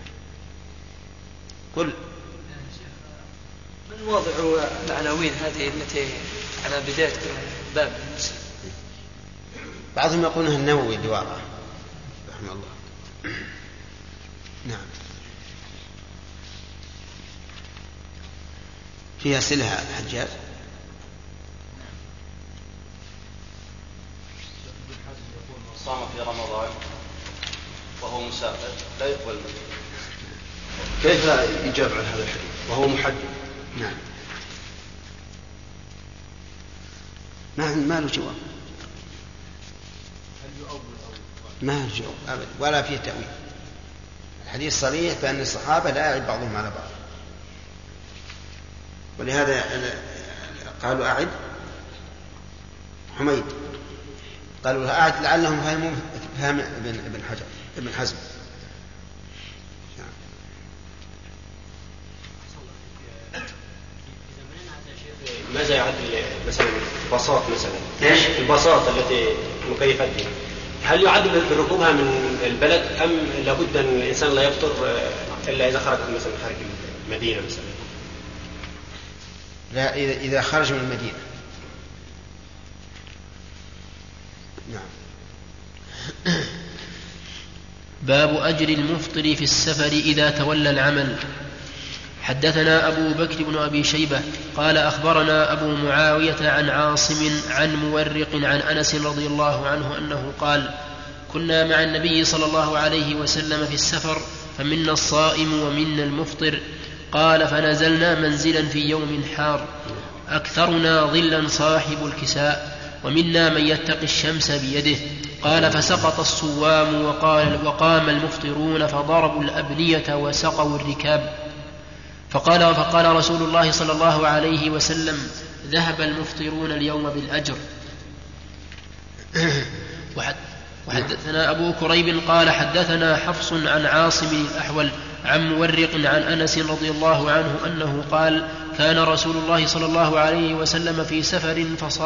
قل من واضع العناوين هذه التي على بداية باب المسلم؟ بعضهم يقولونها النووي دوارة رحمه الله. نعم فيها سلها الحجاج. صام في رمضان وهو مسافر لا يقبل منه. كيف يجاب عن هذا الحديث وهو محدد؟ نعم ما له جواب، ما له جواب أبدا ولا فيه تأويل. الحديث صريح بأن الصحابة لا يعيب بعضهم على بعض. ولهذا قالوا أعد حميد، قالوا له أعد لعلهم فهموا فهم ابن حزم. ماذا يعد مثلا البساط مثلا؟ ايش؟ البساط التي مكيفات دي هل يعد بركوبها من البلد ام لابد ان الانسان لا يفطر الا اذا خرج مثلا خارج المدينه مثلا؟ لا، اذا خرج من المدينه. نعم. باب أجر المفطر في السفر إذا تولى العمل. حدثنا أبو بكر بن أبي شيبة قال أخبرنا أبو معاوية عن عاصم عن مورق عن أنس رضي الله عنه أنه قال: كنا مع النبي صلى الله عليه وسلم في السفر فمنا الصائم ومنا المفطر. قال: فنزلنا منزلا في يوم حار أكثرنا ظلا صاحب الكساء ومنا من يتقي الشمس بيده. قال: فسقط الصوام وقام المفطرون فضربوا الأبنية وسقوا الركاب. فقال رسول الله صلى الله عليه وسلم: ذهب المفطرون اليوم بالأجر. وحدثنا أبو كريب قال حدثنا حفص عن عاصم الأحول عن مورق عن أنس رضي الله عنه أنه قال: كان رسول الله صلى الله عليه وسلم في سفر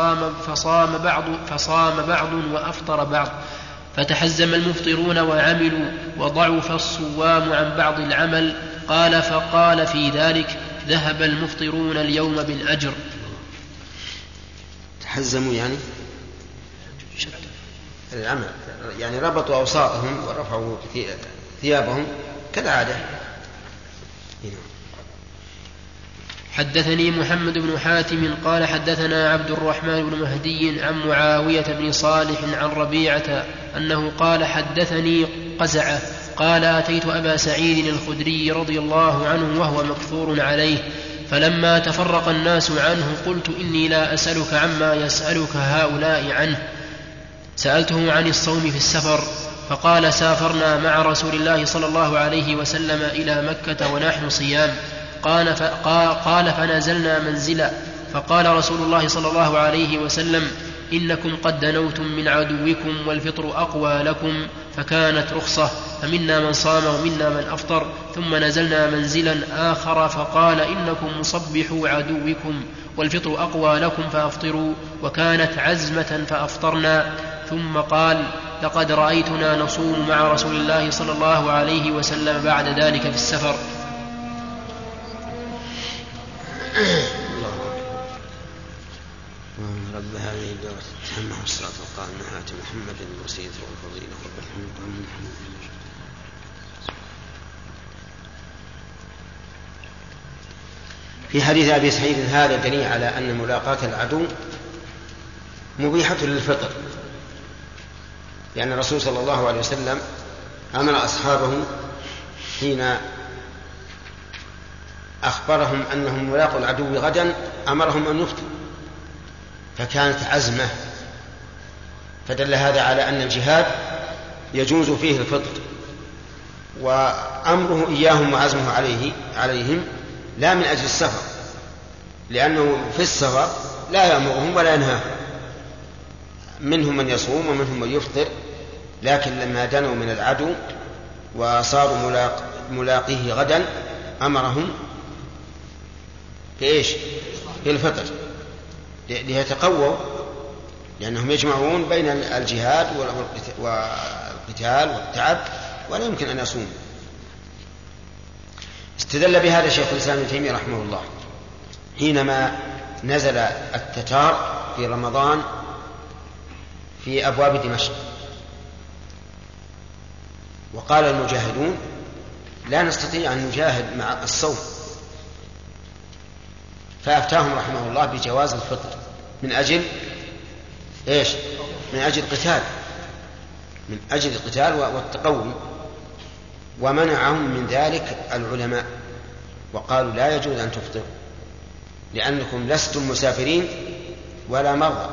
فصام بعض وأفطر بعض، فتحزم المفطرون وعملوا وضعف الصوام عن بعض العمل. قال: فقال في ذلك: ذهب المفطرون اليوم بالأجر. تحزموا يعني العمل، يعني ربطوا أوساطهم ورفعوا ثيابهم كالعادة. حدثني محمد بن حاتم قال حدثنا عبد الرحمن بن مهدي عن معاوية بن صالح عن ربيعة أنه قال: حدثني قزعة قال: أتيت أبا سعيد الخدري رضي الله عنه وهو مكثور عليه، فلما تفرق الناس عنه قلت: إني لا أسألك عما يسألك هؤلاء عنه. سألته عن الصوم في السفر، فقال: سافرنا مع رسول الله صلى الله عليه وسلم إلى مكة ونحن صيام. قال: فنزلنا منزلا، فقال رسول الله صلى الله عليه وسلم: إنكم قد دنوتم من عدوكم والفطر أقوى لكم، فكانت رخصة، فمنا من صام ومنا من أفطر. ثم نزلنا منزلا آخر فقال: إنكم مصبحوا عدوكم والفطر أقوى لكم فأفطروا، وكانت عزمة فأفطرنا. ثم قال: لقد رأيتنا نصوم مع رسول الله صلى الله عليه وسلم بعد ذلك في السفر. رب هذه الدعوة التامة والصلاة والقائمة آت محمد الوسيلة والفضيلة والحمد. في حديث أبي سعيد هذا دليل على أن ملاقاة العدو مبيحة للفطر، لأن الرسول صلى الله عليه وسلم أمر أصحابه حين أخبرهم أنهم ملاقوا العدو غدا أمرهم أن يفطروا، فكانت عزمة، فدل هذا على أن الجهاد يجوز فيه الفطر، وأمره إياهم وعزمه عليهم لا من أجل السفر، لأنه في السفر لا يأمرهم ولا ينهاهم، منهم من يصوم ومنهم من يفطر، لكن لما دنوا من العدو وصاروا ملاقيه غدا أمرهم بإيش؟ بالفطر، ليتقووا، لأنهم يجمعون بين الجهاد والقتال والتعب ولا يمكن أن يصوم. استدل بهذا شيخ الإسلام ابن تيمية رحمه الله حينما نزل التتار في رمضان في أبواب دمشق، وقال المجاهدون: لا نستطيع أن نجاهد مع الصوم، فأفتاهم رحمه الله بجواز الفطر من أجل إيش؟ من أجل القتال والتقوي، ومنعهم من ذلك العلماء وقالوا: لا يجوز أن تفطروا لأنكم لستم مسافرين ولا مرضى،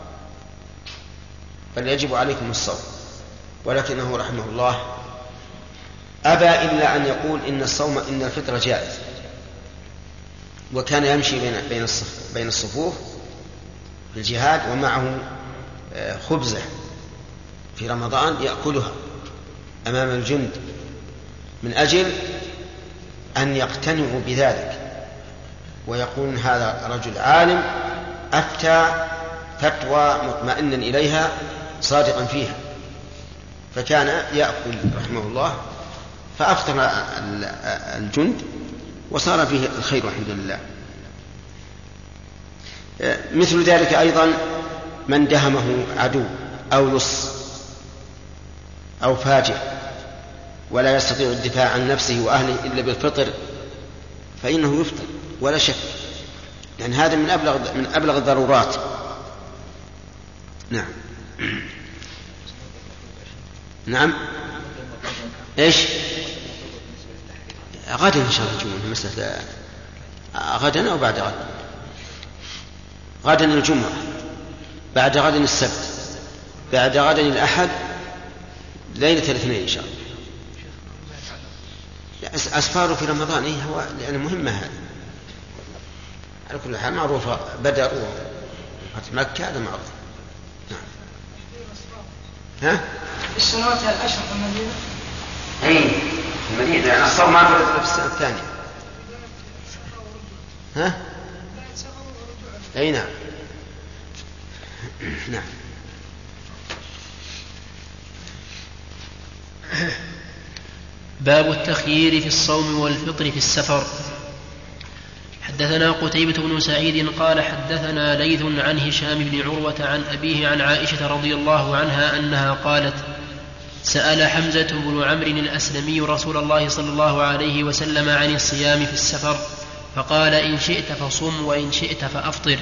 بل يجب عليكم الصوم. ولكنه رحمه الله أبى إلا أن يقول إن الفطر جائز، وكان يمشي بين الصفوف في الجهاد ومعه خبزة في رمضان يأكلها أمام الجند من أجل أن يقتنعوا بذلك ويقولون هذا رجل عالم أفتى فتوى مطمئنا إليها صادقا فيها. فكان يأكل رحمه الله فأفطر الجند وصار فيه الخير الحمد لله. مثل ذلك أيضا من دهمه عدو أو لص أو فاجر ولا يستطيع الدفاع عن نفسه وأهله إلا بالفطر فإنه يفطر ولا شك، يعني هذا من أبلغ الضرورات. نعم. نعم. إيش؟ غدا إن شاء الله الجمعة، مسألة غدا أو بعد غد؟ غدا الجمعة، بعد غد السبت، بعد غد الأحد، ليلة الاثنين إن شاء الله. أسفاره في رمضان إيه هو لأن مهمة هذا على كل حال معروفة. بدر وفتح مكة هذا معروف. نعم. ها؟ السنوات الأشهر في المدينة. أي في المدينة لأن الصوم ما فرض في السنة الثانية. ها؟ أي نعم. نعم. باب التخيير في الصوم والفطر في السفر. حدثنا قتيبة بن سعيد قال حدثنا ليث عن هشام بن عروة عن أبيه عن عائشة رضي الله عنها أنها قالت: سأل حمزة بن عمرو الأسلمي رسول الله صلى الله عليه وسلم عن الصيام في السفر فقال: إن شئت فصم وإن شئت فأفطر.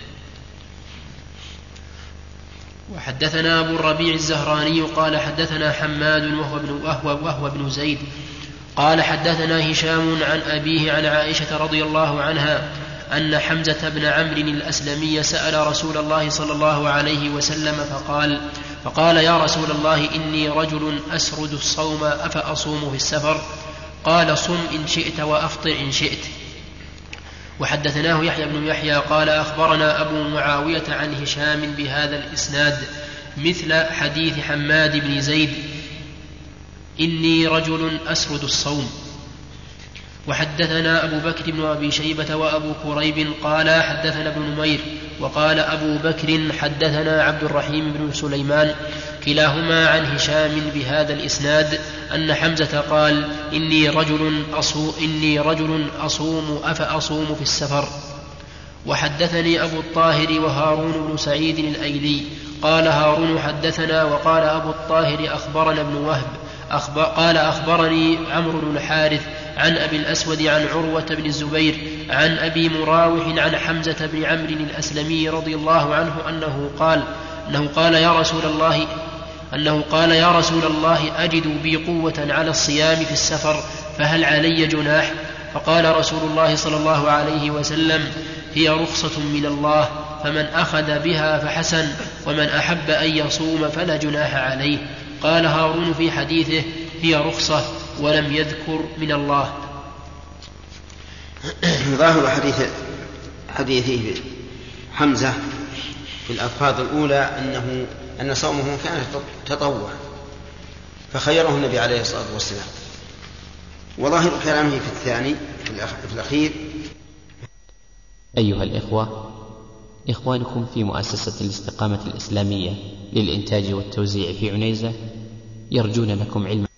وحدثنا أبو الربيع الزهراني قال حدثنا حماد وهو ابن زيد قال حدثنا هشام عن أبيه عن عائشة رضي الله عنها أن حمزة بن عمرو الأسلمي سأل رسول الله صلى الله عليه وسلم فقال: يا رسول الله إني رجل أسرد الصوم أفأصوم في السفر؟ قال: صم إن شئت وأفطر إن شئت. وحدثناه يحيى بن يحيى قال أخبرنا أبو معاوية عن هشام بهذا الإسناد مثل حديث حماد بن زيد إني رجل أسرد الصوم. وحدثنا أبو بكر بن أبي شيبة وأبو كريب قال حدثنا ابن نمير وقال أبو بكر حدثنا عبد الرحيم بن سليمان كلاهما عن هشام بهذا الإسناد أن حمزة قال: إني رجل أصوم أفأصوم في السفر. وحدثني أبو الطاهر وهارون بن سعيد الأيلي قال هارون حدثنا وقال أبو الطاهر أخبرنا ابن وهب قال أخبرني عمرو بن الحارث عن أبي الأسود عن عروة بن الزبير عن أبي مراوح عن حمزة بن عمرو الأسلمي رضي الله عنه أنه قال يا رسول الله أجد بي قوة على الصيام في السفر فهل علي جناح؟ فقال رسول الله صلى الله عليه وسلم: هي رخصة من الله فمن أخذ بها فحسن ومن أحب أن يصوم فلا جناح عليه. قال هارون في حديثه: هي رخصة ولم يذكر من الله. ظاهر حديث حمزة في الألفاظ الأولى أن صومه كان تطوع فخيره النبي عليه الصلاة والسلام، وظاهر كلامه في الثاني في الأخير. أيها الإخوة، إخوانكم في مؤسسة الاستقامة الإسلامية للإنتاج والتوزيع في عنيزة يرجون لكم علما